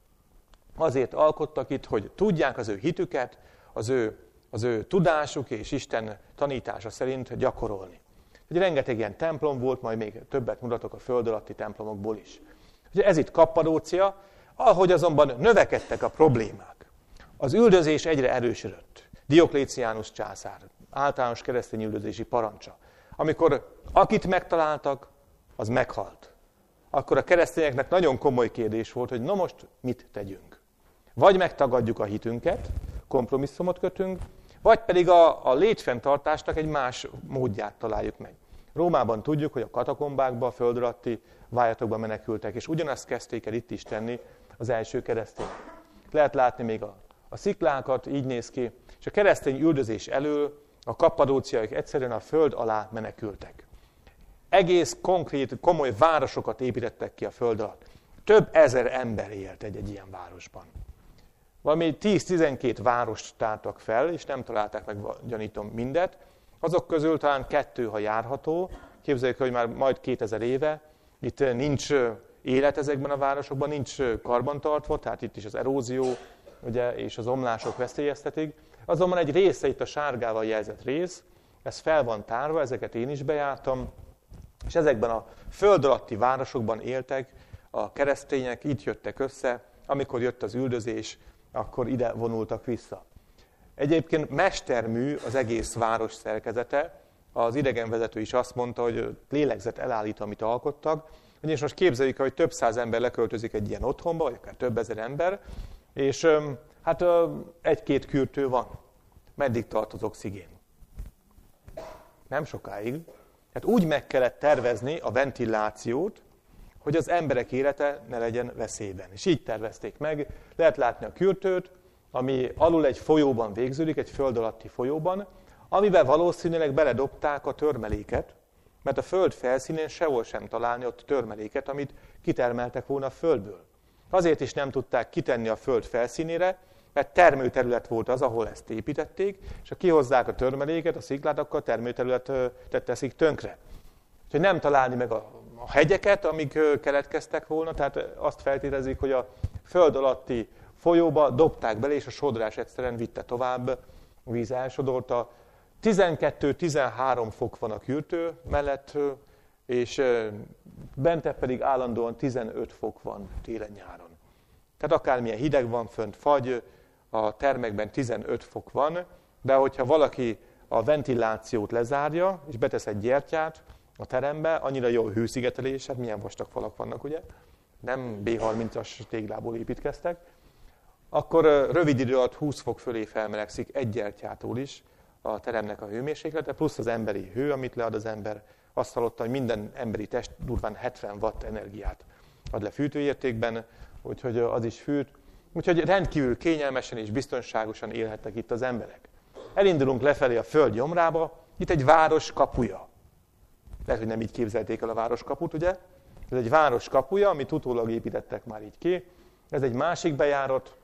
azért alkottak itt, hogy tudják az ő hitüket, az ő, az ő tudásuk és Isten tanítása szerint gyakorolni. Ugye rengeteg ilyen templom volt, majd még többet mutatok a föld alatti templomokból is. Ugye ez itt Kappadócia, ahogy azonban növekedtek a problémák. Az üldözés egyre erősödött. Diokléciánus császár, általános keresztény üldözési parancsa. Amikor akit megtaláltak, az meghalt. Akkor a keresztényeknek nagyon komoly kérdés volt, hogy na most mit tegyünk. Vagy megtagadjuk a hitünket, kompromisszumot kötünk, vagy pedig a, a létfenntartásnak egy más módját találjuk meg. Rómában tudjuk, hogy a katakombákba, a föld alatti vájatokba menekültek, és ugyanazt kezdték el itt is tenni az első keresztények. Lehet látni még a, a sziklákat, így néz ki, és a keresztény üldözés elől a kappadóciaiak egyszerűen a föld alá menekültek. Egész konkrét, komoly városokat építettek ki a föld alatt. Több ezer ember élt egy-egy ilyen városban. Valami tíz-tizenkét várost tártak fel, és nem találták meg, gyanítom, mindet. Azok közül talán kettő, ha járható. Képzeljük, hogy már majd kétezer éve itt nincs élet ezekben a városokban, nincs karbantartva, tehát itt is az erózió ugye, és az omlások veszélyeztetik. Azonban egy része, itt a sárgával jelzett rész, ez fel van tárva, ezeket én is bejártam, és ezekben a föld alatti városokban éltek a keresztények, itt jöttek össze, amikor jött az üldözés, akkor ide vonultak vissza. Egyébként mestermű az egész város szerkezete, az idegenvezető is azt mondta, hogy lélegzet elállít, amit alkottak, és most képzeljük, hogy több száz ember leköltözik egy ilyen otthonba, vagy akár több ezer ember, és hát egy-két kürtő van. Meddig tart az oxigén? Nem sokáig. Tehát úgy meg kellett tervezni a ventilációt, hogy az emberek élete ne legyen veszélyben. És így tervezték meg. Lehet látni a kürtőt, ami alul egy folyóban végződik, egy föld alatti folyóban, amiben valószínűleg beledobták a törmeléket, mert a föld felszínén sehol sem találni ott törmeléket, amit kitermeltek volna a földből. Azért is nem tudták kitenni a föld felszínére, mert termőterület volt az, ahol ezt építették, és ha kihozzák a törmeléket, a sziklát, akkor a termőterületet teszik tönkre. Úgyhogy nem találni meg a, a hegyeket, amik keletkeztek volna, tehát azt feltételezik, hogy a föld alatti folyóba dobták bele, és a sodrás egyszerűen vitte tovább, a víz elsodorta. tizenkettő-tizenhárom fok van a kürtő mellett, és bentebb pedig állandóan tizenöt fok van télen-nyáron. Tehát akármilyen hideg van fönt, fagy, a termekben tizenöt fok van, de hogyha valaki a ventilációt lezárja, és betesz egy gyertyát a terembe, annyira jó hőszigetelés, hát milyen vastag falak vannak, ugye? Nem bé harmincas téglából építkeztek. Akkor rövid idő alatt húsz fok fölé felmelegszik egy gyertyától is a teremnek a hőmérséklete, plusz az emberi hő, amit lead az ember. Azt hallottam, hogy minden emberi test durván hetven watt energiát ad le fűtőértékben, úgyhogy az is fűt. Úgyhogy rendkívül kényelmesen és biztonságosan élhetnek itt az emberek. Elindulunk lefelé a föld gyomrába, itt egy város kapuja. Lehet, hogy nem így képzelték el a városkaput, ugye? Ez egy város kapuja, amit utólag építettek már így ki. Ez egy másik bejárat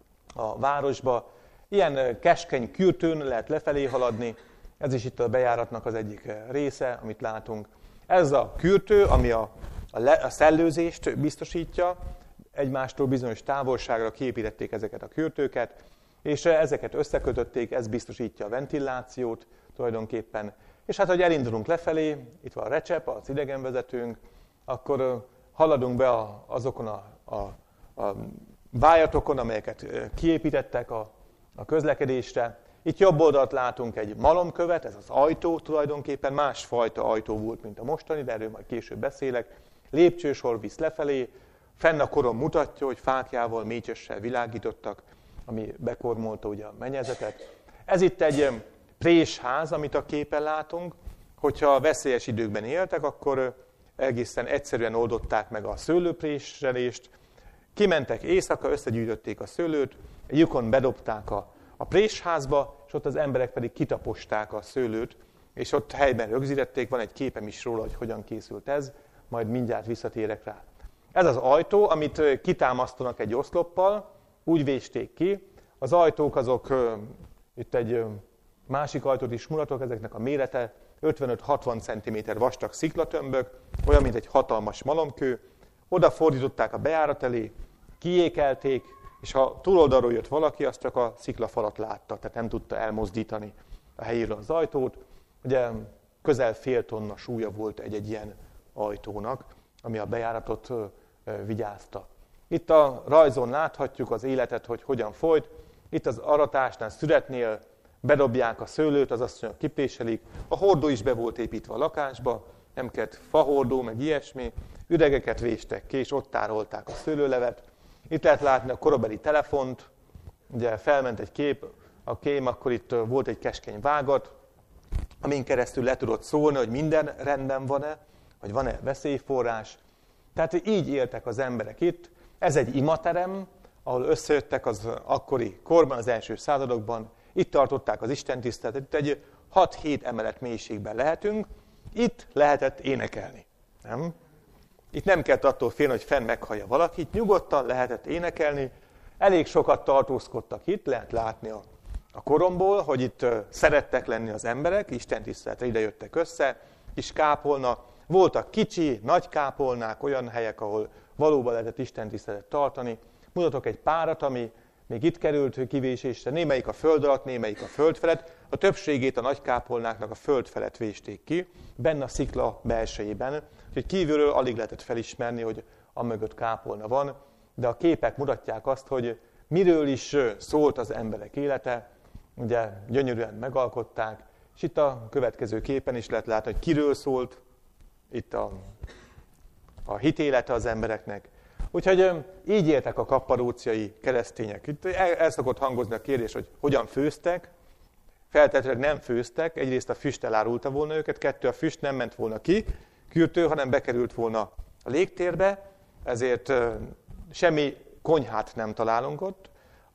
a városba. Ilyen keskeny kürtőn lehet lefelé haladni. Ez is itt a bejáratnak az egyik része, amit látunk. Ez a kürtő, ami a, a, le, a szellőzést biztosítja, egymástól bizonyos távolságra kiépítették ezeket a kürtőket, és ezeket összekötötték, ez biztosítja a ventilációt tulajdonképpen. És hát, hogy elindulunk lefelé, itt van a recsep, az idegenvezetőnk, akkor haladunk be a, azokon a, a, a vájatokon, amelyeket kiépítettek a, a közlekedésre. Itt jobb oldalt látunk egy malomkövet, ez az ajtó tulajdonképpen, másfajta ajtó volt, mint a mostani, de erről majd később beszélek. Lépcsősor visz lefelé, fenn a koron mutatja, hogy fákjával, mécsessel világítottak, ami bekormolta ugye a mennyezetet. Ez itt egy présház, amit a képen látunk. Hogyha veszélyes időkben éltek, akkor egészen egyszerűen oldották meg a szőlőpréselést. Kimentek éjszaka, összegyűjtötték a szőlőt, egy lyukon bedobták a, a présházba, és ott az emberek pedig kitaposták a szőlőt, és ott helyben rögzítették, van egy képem is róla, hogy hogyan készült ez, majd mindjárt visszatérek rá. Ez az ajtó, amit kitámasztanak egy oszloppal, úgy vésték ki. Az ajtók azok, itt egy másik ajtót is mutatok, ezeknek a mérete ötvenöt-hatvan centiméter vastag sziklatömbök, olyan, mint egy hatalmas malomkő. Oda fordították a bejárat elé, kijékelték, és ha túloldalról jött valaki, az csak a sziklafalat látta, tehát nem tudta elmozdítani a helyéről az ajtót. Ugye közel fél tonna súlya volt egy-egy ilyen ajtónak, ami a bejáratot vigyázta. Itt a rajzon láthatjuk az életet, hogy hogyan folyt. Itt az aratásnál, szüretnél bedobják a szőlőt, az asszonyok kipréselik. A hordó is be volt építve a lakásba, nem kellett fahordó, meg ilyesmi. Üregeket véstek ki, és ott tárolták a szőlőlevet. Itt lehet látni a korabeli telefont, ugye felment egy kép, a kém, akkor itt volt egy keskeny vágat, amin keresztül le tudott szólni, hogy minden rendben van-e, vagy van-e veszélyforrás. Tehát így éltek az emberek itt. Ez egy imaterem, ahol összejöttek az akkori korban, az első századokban. Itt tartották az istentiszteletet. Itt egy hat-hét emelet mélységben lehetünk. Itt lehetett énekelni. Nem? Itt nem kellett attól félni, hogy fenn meghallja valaki. Itt nyugodtan lehetett énekelni. Elég sokat tartózkodtak itt, lehet látni a, a koromból, hogy itt szerettek lenni az emberek, istentiszteletre ide jöttek össze, kis kápolna. Voltak kicsi, nagy kápolnák, olyan helyek, ahol valóban lehetett istentiszteletet tartani. Mutatok egy párat, ami még itt került kivésésre, némelyik a föld alatt, némelyik a föld felett. A többségét a nagy kápolnáknak a föld felett vésték ki, benne a szikla belsejében. Úgyhogy kívülről alig lehetett felismerni, hogy amögött kápolna van, de a képek mutatják azt, hogy miről is szólt az emberek élete. Ugye gyönyörűen megalkották, és itt a következő képen is lehet látni, hogy kiről szólt, itt a, a hitélete az embereknek. Úgyhogy így éltek a kappadóciai keresztények. Itt el, el szokott hangozni a kérdés, hogy hogyan főztek. Feltétlenül nem főztek, egyrészt a füst elárulta volna őket, kettő, a füst nem ment volna ki, kürtő, hanem bekerült volna a légtérbe, ezért semmi konyhát nem találunk ott.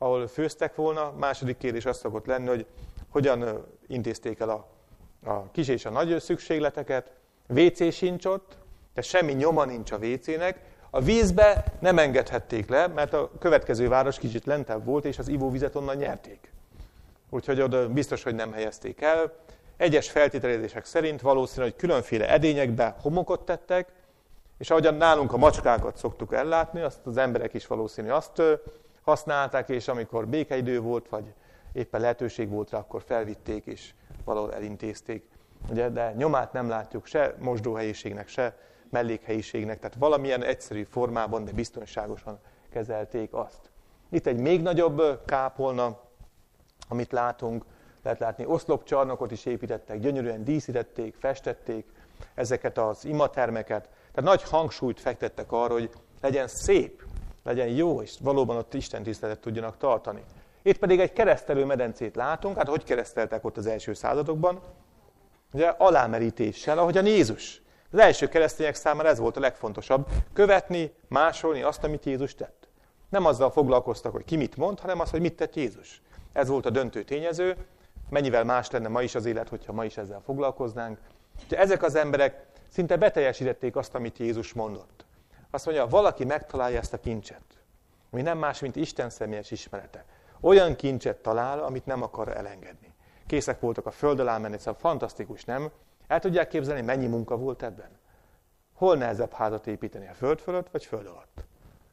ahol főztek volna. Második kérdés az szokott lenni, hogy hogyan intézték el a, a kis és a nagy szükségleteket. vé cé sincs ott, de semmi nyoma nincs a vé cének. A vízbe nem engedhették le, mert a következő város kicsit lentebb volt, és az ivóvizet onnan nyerték. Úgyhogy oda biztos, hogy nem helyezték el. Egyes feltételezések szerint valószínű, hogy különféle edényekbe homokot tettek, és ahogyan nálunk a macskákat szoktuk ellátni, azt az emberek is valószínű azt használták, és amikor békeidő volt, vagy éppen lehetőség volt rá, akkor felvitték és valahol elintézték. Ugye, de nyomát nem látjuk se mosdóhelyiségnek, se mellékhelyiségnek, tehát valamilyen egyszerű formában, de biztonságosan kezelték azt. Itt egy még nagyobb kápolna, amit látunk, lehet látni oszlopcsarnokot is építettek, gyönyörűen díszítették, festették ezeket az imatermeket, tehát nagy hangsúlyt fektettek arra, hogy legyen szép, legyen jó, és valóban ott Isten tiszteletet tudjanak tartani. Itt pedig egy keresztelő medencét látunk, hát hogy kereszteltek ott az első századokban? Ugye alámerítéssel, ahogyan Jézus. Az első keresztények számára ez volt a legfontosabb, követni, másolni azt, amit Jézus tett. Nem azzal foglalkoztak, hogy ki mit mond, hanem az, hogy mit tett Jézus. Ez volt a döntő tényező, mennyivel más lenne ma is az élet, hogyha ma is ezzel foglalkoznánk. Ugye ezek az emberek szinte beteljesítették azt, amit Jézus mondott. Azt mondja, valaki megtalálja ezt a kincset, ami nem más, mint Isten személyes ismerete. Olyan kincset talál, amit nem akar elengedni. Készek voltak a föld alá menni, szóval fantasztikus, nem? El tudják képzelni, mennyi munka volt ebben? Hol nehezebb házat építeni, a föld fölött, vagy föld alatt?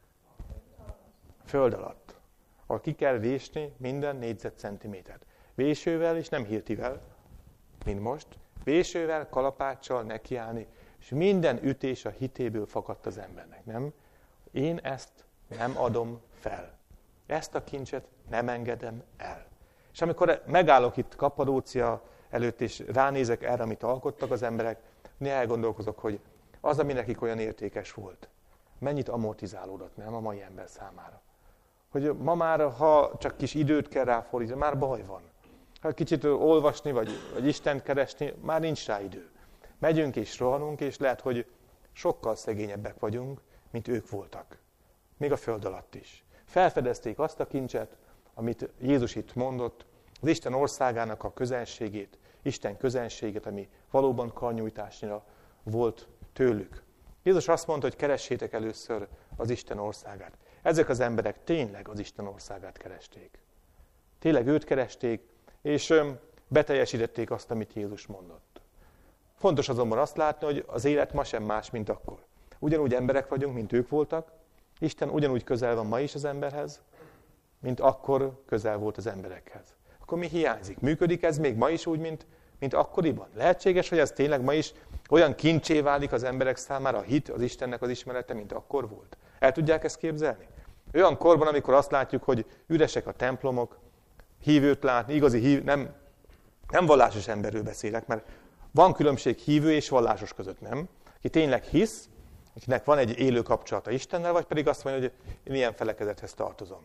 Föld alatt. Ahol ki kell vésni minden négyzetcentimétert. Vésővel és nem hirtivel, mint most. Vésővel, kalapáccsal nekiállni, és minden ütés a hitéből fakadt az embernek, nem? Én ezt nem adom fel. Ezt a kincset nem engedem el. És amikor megállok itt Kappadócia előtt, és ránézek erre, amit alkottak az emberek, néha elgondolkozok, hogy az, ami nekik olyan értékes volt, mennyit amortizálódott, nem, a mai ember számára. Hogy ma már, ha csak kis időt kell ráfordítani, már baj van. Ha kicsit olvasni, vagy, vagy Istent keresni, már nincs rá idő. Megyünk és rohanunk, és lehet, hogy sokkal szegényebbek vagyunk, mint ők voltak. Még a föld alatt is. Felfedezték azt a kincset, amit Jézus itt mondott, az Isten országának a közelségét, Isten közelségét, ami valóban karnyújtásnyira volt tőlük. Jézus azt mondta, hogy keressétek először az Isten országát. Ezek az emberek tényleg az Isten országát keresték. Tényleg őt keresték, és beteljesítették azt, amit Jézus mondott. Fontos azonban azt látni, hogy az élet ma sem más, mint akkor. Ugyanúgy emberek vagyunk, mint ők voltak. Isten ugyanúgy közel van ma is az emberhez, mint akkor közel volt az emberekhez. Akkor mi hiányzik? Működik ez még ma is úgy, mint, mint akkoriban? Lehetséges, hogy ez tényleg ma is olyan kincsé válik az emberek számára a hit, az Istennek az ismerete, mint akkor volt? El tudják ezt képzelni? Olyan korban, amikor azt látjuk, hogy üresek a templomok, hívőt látni, igazi hív, nem, nem vallásos emberről beszélek, mert van különbség hívő és vallásos között, nem? Aki tényleg hisz, akinek van egy élő kapcsolata Istennel, vagy pedig azt mondja, hogy én ilyen felekezethez tartozom.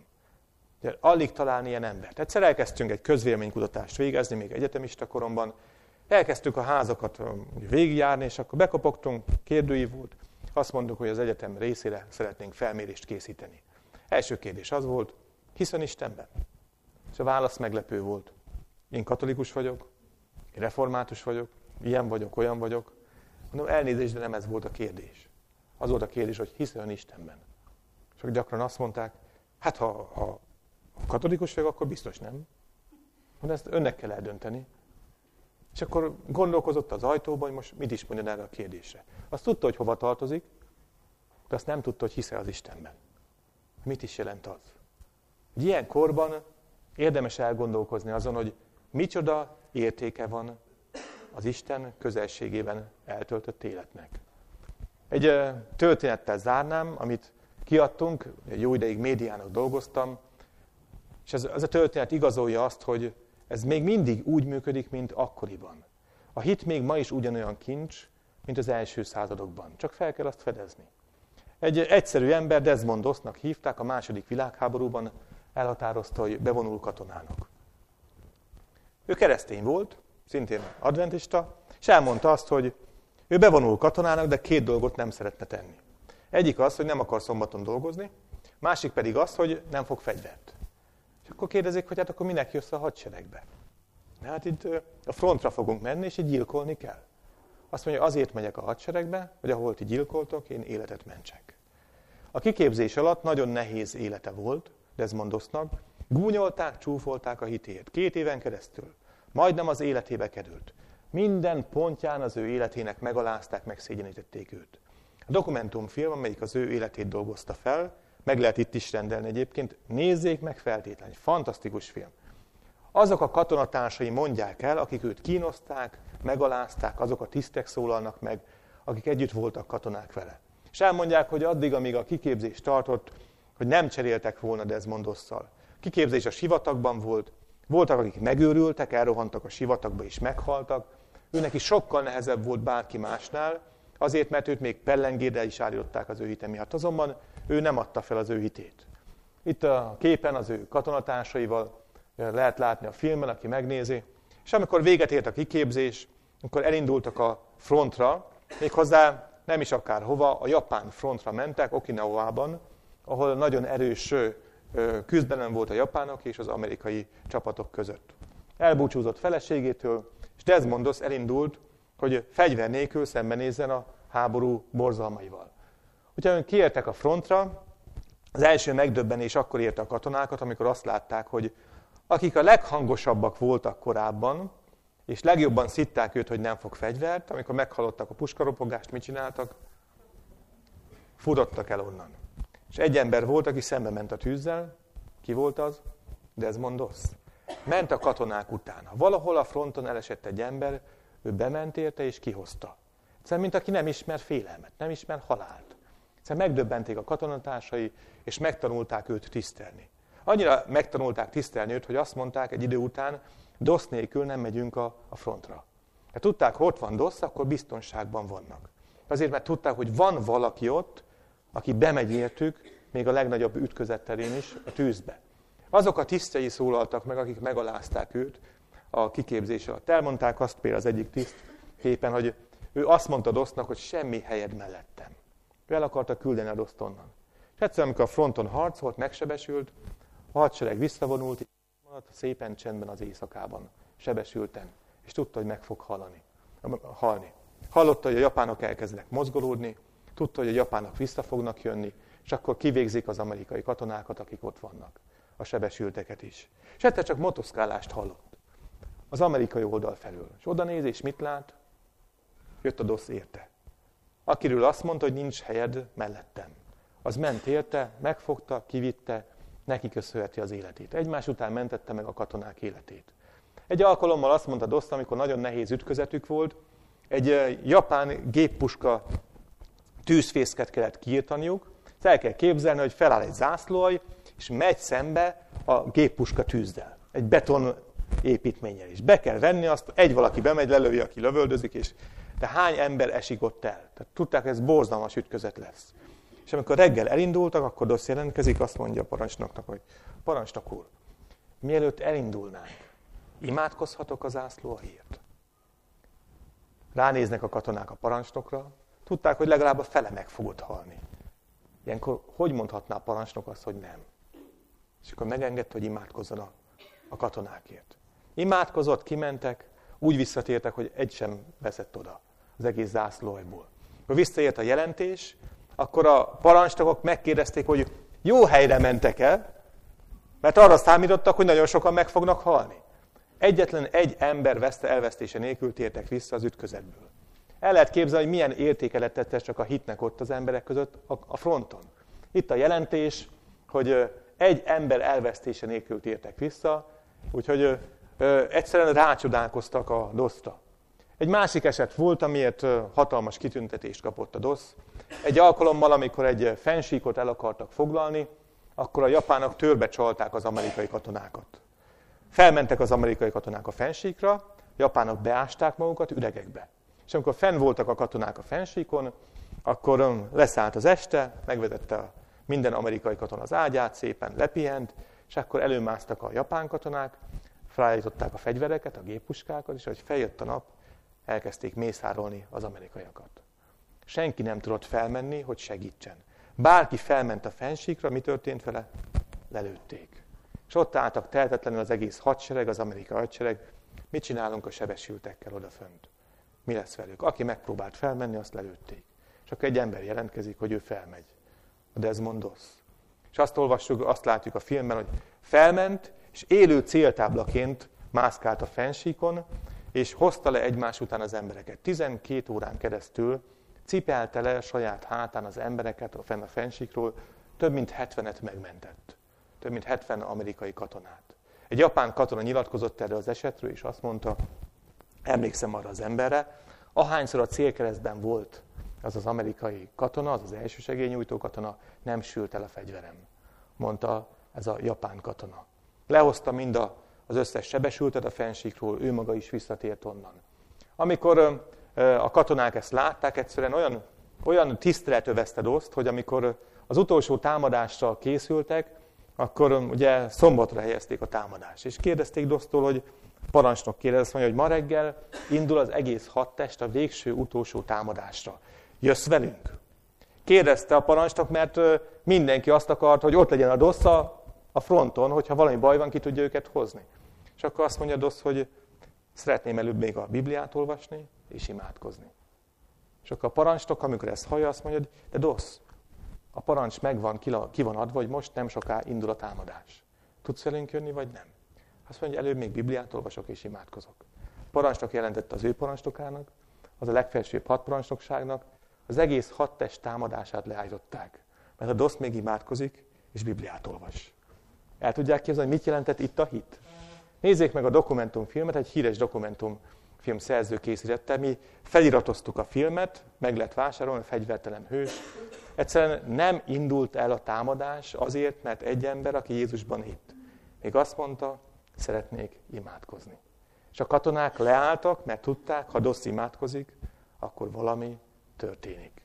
De alig találni ilyen embert. Egyszer elkezdtünk egy közvéleménykutatást végezni, még egyetemista koromban. Elkezdtük a házakat végigjárni, és akkor bekopogtunk, kérdőív volt. Azt mondtuk, hogy az egyetem részére szeretnénk felmérést készíteni. Első kérdés az volt, hiszen Istenben? És a válasz meglepő volt. Én katolikus vagyok, én református vagyok, ilyen vagyok, olyan vagyok. Mondom, elnézést, de nem ez volt a kérdés. Az volt a kérdés, hogy hiszen Istenben. És akkor gyakran azt mondták, hát ha, ha katolikus vagyok, akkor biztos nem. Mondom, ezt önnek kell eldönteni. És akkor gondolkozott az ajtóban, hogy most mit is mondjon erre a kérdésre. Azt tudta, hogy hova tartozik, de azt nem tudta, hogy hisz-e az Istenben. Mit is jelent az? Egy ilyen korban érdemes elgondolkozni azon, hogy micsoda értéke van az Isten közelségében eltöltött életnek. Egy történettel zárnám, amit kiadtunk, jó ideig médiának dolgoztam, és ez, ez a történet igazolja azt, hogy ez még mindig úgy működik, mint akkoriban. A hit még ma is ugyanolyan kincs, mint az első századokban. Csak fel kell azt fedezni. Egy egyszerű ember, Desmond Dossnak hívták, a második világháborúban elhatározta, hogy bevonul katonának. Ő keresztény volt, szintén adventista, és elmondta azt, hogy ő bevonul katonának, de két dolgot nem szeretne tenni. Egyik az, hogy nem akar szombaton dolgozni, másik pedig az, hogy nem fog fegyvert. És akkor kérdezik, hogy hát akkor minek jössz a hadseregbe? Hát itt a frontra fogunk menni, és itt gyilkolni kell. Azt mondja, azért megyek a hadseregbe, hogy ahol ti gyilkoltok, én életet mentsek. A kiképzés alatt nagyon nehéz élete volt Desmondosnak. Gúnyolták, csúfolták a hitéért. Két éven keresztül. Majdnem az életébe került. Minden pontján az ő életének megalázták, megszégyenítették őt. A dokumentumfilm, amelyik az ő életét dolgozta fel, meg lehet itt is rendelni egyébként, nézzék meg feltétlenül. Fantasztikus film. Azok a katonatársai mondják el, akik őt kínozták, megalázták, azok a tisztek szólalnak meg, akik együtt voltak katonák vele. És elmondják, hogy addig, amíg a kiképzés tartott, hogy nem cseréltek volna Desmondosszal. Kiképzés a sivatagban volt, voltak, akik megőrültek, elrohantak a sivatagba és meghaltak. Őnek is sokkal nehezebb volt bárki másnál, azért, mert őt még pellengérre is állították az ő hite miatt. Azonban ő nem adta fel az ő hitét. Itt a képen az ő katonatársaival lehet látni a filmben, aki megnézi. És amikor véget ért a kiképzés, akkor elindultak a frontra, méghozzá nem is akárhova, a japán frontra mentek, Okinawában, ahol nagyon erős küzdelem volt a japánok és az amerikai csapatok között. Elbúcsúzott feleségétől, és Desmondos elindult, hogy fegyver nélkül szembenézzen a háború borzalmaival. Úgyhogy kiértek a frontra, az első megdöbbenés akkor érte a katonákat, amikor azt látták, hogy akik a leghangosabbak voltak korábban, és legjobban szitták őt, hogy nem fog fegyvert, amikor meghallottak a puskaropogást, mit csináltak? Futottak el onnan. És egy ember volt, aki szembe ment a tűzzel. Ki volt az? Desmondos. Ment a katonák után. Ha valahol a fronton elesett egy ember, ő bement érte és kihozta. Egyszerűen, mint aki nem ismer félelmet, nem ismer halált. Egyszerűen megdöbbenték a katonatársai, és megtanulták őt tisztelni. Annyira megtanulták tisztelni őt, hogy azt mondták egy idő után, dosz nélkül nem megyünk a, a frontra. Ha tudták, hogy ott van dosz, akkor biztonságban vannak. Azért, mert tudták, hogy van valaki ott, aki bemegy értük, még a legnagyobb ütközet terén is, a tűzbe. Azok a tisztjei szólaltak meg, akik megalázták őt a kiképzés alatt. Elmondták azt például az egyik tiszt képen, hogy ő azt mondta dosznak, hogy semmi helyed mellettem. Ő el akarta küldeni a doszt onnan. És egyszerűen, amikor a fronton harcolt, megsebesült, a hadsereg visszavonult, és maradt szépen csendben az éjszakában, sebesülten, és tudta, hogy meg fog halani, halni. Hallotta, hogy a japánok elkezdenek mozgolódni, tudta, hogy a japánok vissza fognak jönni, és akkor kivégzik az amerikai katonákat, akik ott vannak, a sebesülteket is. És egyszer csak motoszkálást hallott az amerikai oldal felül. És oda néz, és mit lát? Jött a dosz érte. Akiről azt mondta, hogy nincs helyed mellettem. Az ment érte, megfogta, kivitte, neki köszönheti az életét. Egymás után mentette meg a katonák életét. Egy alkalommal azt mondta dosz, amikor nagyon nehéz ütközetük volt, egy japán géppuska tűzfészket kellett kiirtaniuk. El kell képzelni, hogy feláll egy zászlóalj, és megy szembe a géppuska tűzzel. Egy beton építménnyel is. Be kell venni azt, egy valaki bemegy, lelövi, aki lövöldözik, és de hány ember esik ott el? Tehát tudták, hogy ez borzalmas ütközet lesz. És amikor reggel elindultak, akkor dosz jelentkezik, azt mondja a parancsnoknak, hogy parancsnok úr, mielőtt elindulnánk, imádkozhatok a zászlóaljért? Ránéznek a katonák a parancsnokra, tudták, hogy legalább a fele meg fogott halni. Ilyenkor hogy mondhatná a parancsnok azt, hogy nem? És akkor megengedte, hogy imádkozzon a, a katonákért. Imádkozott, kimentek, úgy visszatértek, hogy egy sem veszett oda az egész zászlóaljból. Akkor visszaért a jelentés, akkor a parancsnokok megkérdezték, hogy jó helyre mentek el, mert arra számítottak, hogy nagyon sokan meg fognak halni. Egyetlen egy ember veszte elvesztése nélkül tértek vissza az ütközetből. El lehet képzelni, hogy milyen értéke lett ez csak a hitnek ott az emberek között a fronton. Itt a jelentés, hogy egy ember elvesztése nélkül tértek vissza, úgyhogy egyszerűen rácsodálkoztak a doszra. Egy másik eset volt, amiért hatalmas kitüntetést kapott a dosz. Egy alkalommal, amikor egy fennsíkot el akartak foglalni, akkor a japánok törbe csalták az amerikai katonákat. Felmentek az amerikai katonák a fennsíkra, a japánok beásták magukat üregekbe. És amikor fenn voltak a katonák a fennsíkon, akkor leszállt az este, megvezette minden amerikai katona az ágyát, szépen lepihent, és akkor előmásztak a japán katonák, felállították a fegyvereket, a géppuskákat, és ahogy feljött a nap, elkezdték mészárolni az amerikaiakat. Senki nem tudott felmenni, hogy segítsen. Bárki felment a fennsíkra, mi történt vele? Lelőtték. És ott álltak tehetetlenül az egész hadsereg, az amerikai hadsereg. Mit csinálunk a sebesültekkel odafönt? Mi lesz velük? Aki megpróbált felmenni, azt lelőtték. És akkor egy ember jelentkezik, hogy ő felmegy. A Desmond Doss. És azt olvassuk, azt látjuk a filmben, hogy felment, és élő céltáblaként mászkált a fennsíkon, és hozta le egymás után az embereket. tizenkét órán keresztül cipelte le saját hátán az embereket a fenn a fennsíkról, több mint hetvenet megmentett. Több mint hetven amerikai katonát. Egy japán katona nyilatkozott erről az esetről, és azt mondta, emlékszem arra az emberre, ahányszor a célkeresztben volt az az amerikai katona, az az első segélynyújtó katona, nem sült el a fegyverem, mondta ez a japán katona. Lehozta mind a, az összes sebesültet a fennsíkról, ő maga is visszatért onnan. Amikor a katonák ezt látták, egyszerűen olyan, olyan tisztelet övezte Dosst, hogy amikor az utolsó támadásra készültek, akkor ugye szombatra helyezték a támadást. És kérdezték Dossztól, hogy parancsnok kérdez, azt mondja, hogy ma reggel indul az egész hadtest a végső utolsó támadásra. Jössz velünk? Kérdezte a parancsnok, mert mindenki azt akart, hogy ott legyen a Doss a fronton, hogyha valami baj van, ki tudja őket hozni. És akkor azt mondja Doss, hogy szeretném előbb még a Bibliát olvasni és imádkozni. És akkor a parancsnok, amikor ezt hallja, azt mondja, de Doss, a parancs megvan, ki van adva, hogy most nem soká indul a támadás. Tudsz velünk jönni, vagy nem? Azt mondja, előbb még Bibliát olvasok és imádkozok. A parancsnok jelentette az ő parancsnokának, az a legfelsőbb hadparancsnokságnak, az egész hadtest támadását leállították. Mert a Doss még imádkozik, és Bibliát olvas. El tudják képzelni, mit jelentett itt a hit? Nézzék meg a dokumentumfilmet, egy híres dokumentumfilm szerző készítette. Mi feliratoztuk a filmet, meg lett vásárolni, a Fegyvertelen hős. Egyszerűen nem indult el a támadás azért, mert egy ember, aki Jézusban hitt. Még azt mondta, szeretnék imádkozni. És a katonák leálltak, mert tudták, ha Doss imádkozik, akkor valami történik.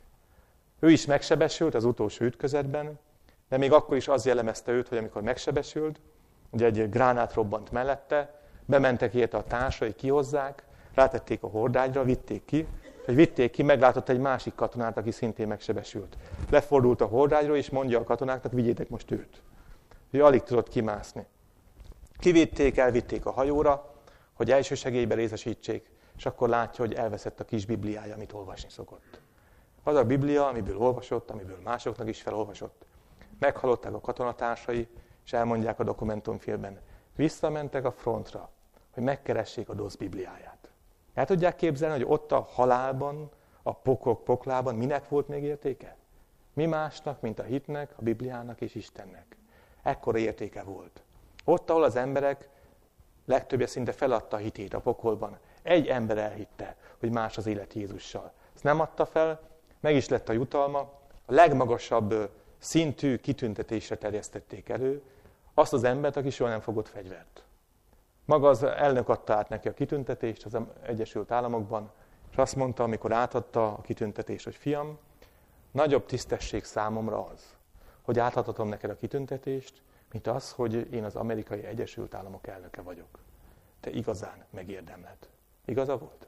Ő is megsebesült az utolsó ütközetben, de még akkor is az jellemezte őt, hogy amikor megsebesült, ugye egy gránát robbant mellette, bementek érte a társai, kihozzák, rátették a hordágyra, vitték ki, és hogy vitték ki, meglátott egy másik katonát, aki szintén megsebesült. Lefordult a hordágyról, és mondja a katonáknak, vigyétek most őt. Ő alig tudott kimászni. Kivitték, elvitték a hajóra, hogy elsősegélybe részesítsék, és akkor látja, hogy elveszett a kis Bibliája, amit olvasni szokott. Az a Biblia, amiből olvasott, amiből másoknak is felolvasott. Meghalották a katonatársai, és elmondják a dokumentumfilmben. Visszamentek a frontra, hogy megkeressék a Doss Bibliáját. El tudják képzelni, hogy ott a halálban, a pokok poklában minek volt még értéke? Mi másnak, mint a hitnek, a Bibliának és Istennek. Ekkora értéke volt. Ott, ahol az emberek legtöbbje szinte feladta a hitét a pokolban. Egy ember elhitte, hogy más az élet Jézussal. Ezt nem adta fel, meg is lett a jutalma. A legmagasabb szintű kitüntetésre terjesztették elő azt az embert, aki soha nem fogott fegyvert. Maga az elnök adta át neki a kitüntetést az Egyesült Államokban, és azt mondta, amikor átadta a kitüntetést, hogy fiam, nagyobb tisztesség számomra az, hogy átadhatom neked a kitüntetést, mint az, hogy én az Amerikai Egyesült Államok elnöke vagyok. Te igazán megérdemled. Igaza volt?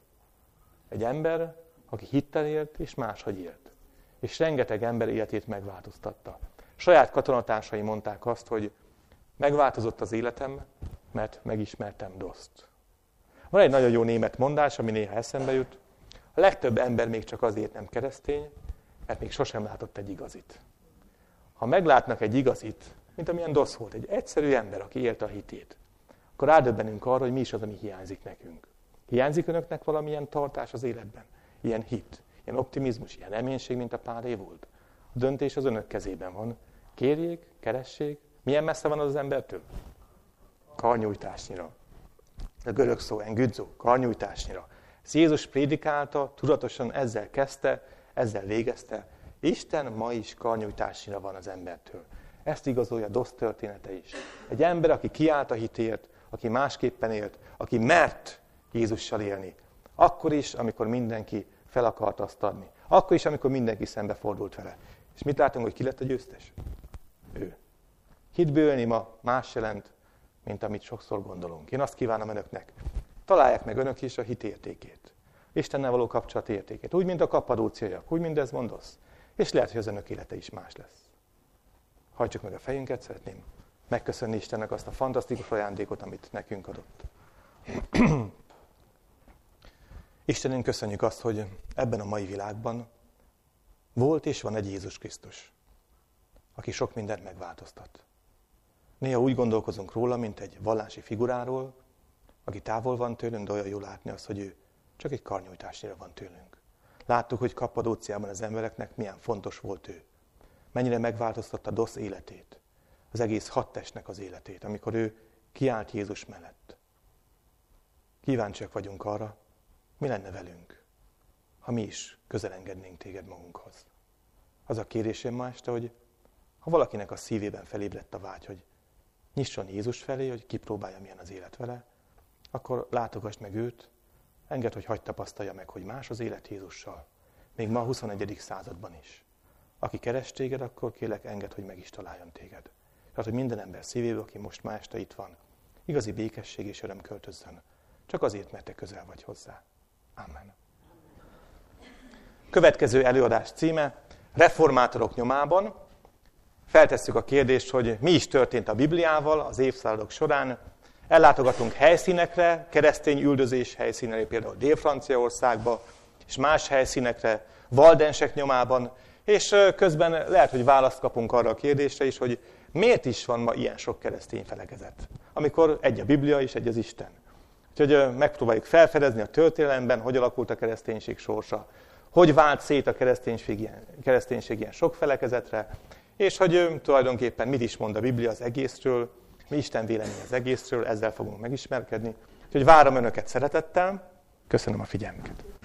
Egy ember, aki hittel élt, és máshogy élt. És rengeteg ember életét megváltoztatta. Saját katonatársai mondták azt, hogy megváltozott az életem, mert megismertem Dost. Van egy nagyon jó német mondás, ami néha eszembe jut. A legtöbb ember még csak azért nem keresztény, mert még sosem látott egy igazit. Ha meglátnak egy igazit, mint amilyen Doss volt, egy egyszerű ember, aki élte a hitét, akkor rádöbbenünk arra, hogy mi is az, ami hiányzik nekünk. Hiányzik önöknek valamilyen tartás az életben? Ilyen hit, ilyen optimizmus, ilyen reménység, mint a Pálé volt? A döntés az önök kezében van. Kérjék, keressék. Milyen messze van az az embertől? Karnyújtásnyira. A görög szó, engüdzó, karnyújtásnyira. Ez Jézus prédikálta, tudatosan ezzel kezdte, ezzel végezte. Isten ma is karnyújtásnyira van az embertől. Ezt igazolja Doss története is. Egy ember, aki kiállt a hitért, aki másképpen élt, aki mert Jézussal élni. Akkor is, amikor mindenki fel akart azt adni. Akkor is, amikor mindenki szembefordult vele. És mit látunk, hogy ki lett a győztes? Ő. Hitből élni ma más jelent, mint amit sokszor gondolunk. Én azt kívánom önöknek. Találják meg önök is a hit értékét. Istennel való kapcsolat értékét. Úgy, mint a kappadóciaiak, úgy, mint Desmond Doss. És lehet, hogy az önök élete is más lesz. Hajtsuk meg a fejünket, szeretném megköszönni Istennek azt a fantasztikus ajándékot, amit nekünk adott. Istenünk, köszönjük azt, hogy ebben a mai világban volt és van egy Jézus Krisztus, aki sok mindent megváltoztat. Néha úgy gondolkozunk róla, mint egy vallási figuráról, aki távol van tőlünk, de olyan jól látni azt, hogy ő csak egy karnyújtásnyira van tőlünk. Láttuk, hogy Kappadóciában az embereknek milyen fontos volt ő. Mennyire megváltoztatta Dosz életét, az egész hadtestnek az életét, amikor ő kiállt Jézus mellett. Kíváncsiak vagyunk arra, mi lenne velünk, ha mi is közelengednénk téged magunkhoz. Az a kérésem ma este, hogy ha valakinek a szívében felébredt a vágy, hogy nyisson Jézus felé, hogy kipróbálja, milyen az élet vele, akkor látogass meg őt, engedd, hogy hagyd tapasztalja meg, hogy más az élet Jézussal, még ma a huszonegyedik században is. Aki keres téged, akkor kérlek, engedd, hogy meg is találjon téged. Tehát, hogy minden ember szívéből, aki most ma este itt van, igazi békesség és öröm költözzön, csak azért, mert te közel vagy hozzá. Amen. Következő előadás címe, Reformátorok nyomában. Feltesszük a kérdést, hogy mi is történt a Bibliával az évszázadok során. Ellátogatunk helyszínekre, keresztény üldözés helyszínei, például Dél-Franciaországba, és más helyszínekre, valdensek nyomában, és közben lehet, hogy választ kapunk arra a kérdésre is, hogy miért is van ma ilyen sok keresztény felekezet, amikor egy a Biblia és egy az Isten. Úgyhogy megpróbáljuk felfedezni a történelemben, hogy alakult a kereszténység sorsa, hogy vált szét a kereszténység ilyen, kereszténység ilyen sok felekezetre, és hogy tulajdonképpen mit is mond a Biblia az egészről, mi Isten vélemény az egészről, ezzel fogunk megismerkedni. Úgyhogy várom önöket szeretettel, köszönöm a figyelmüket.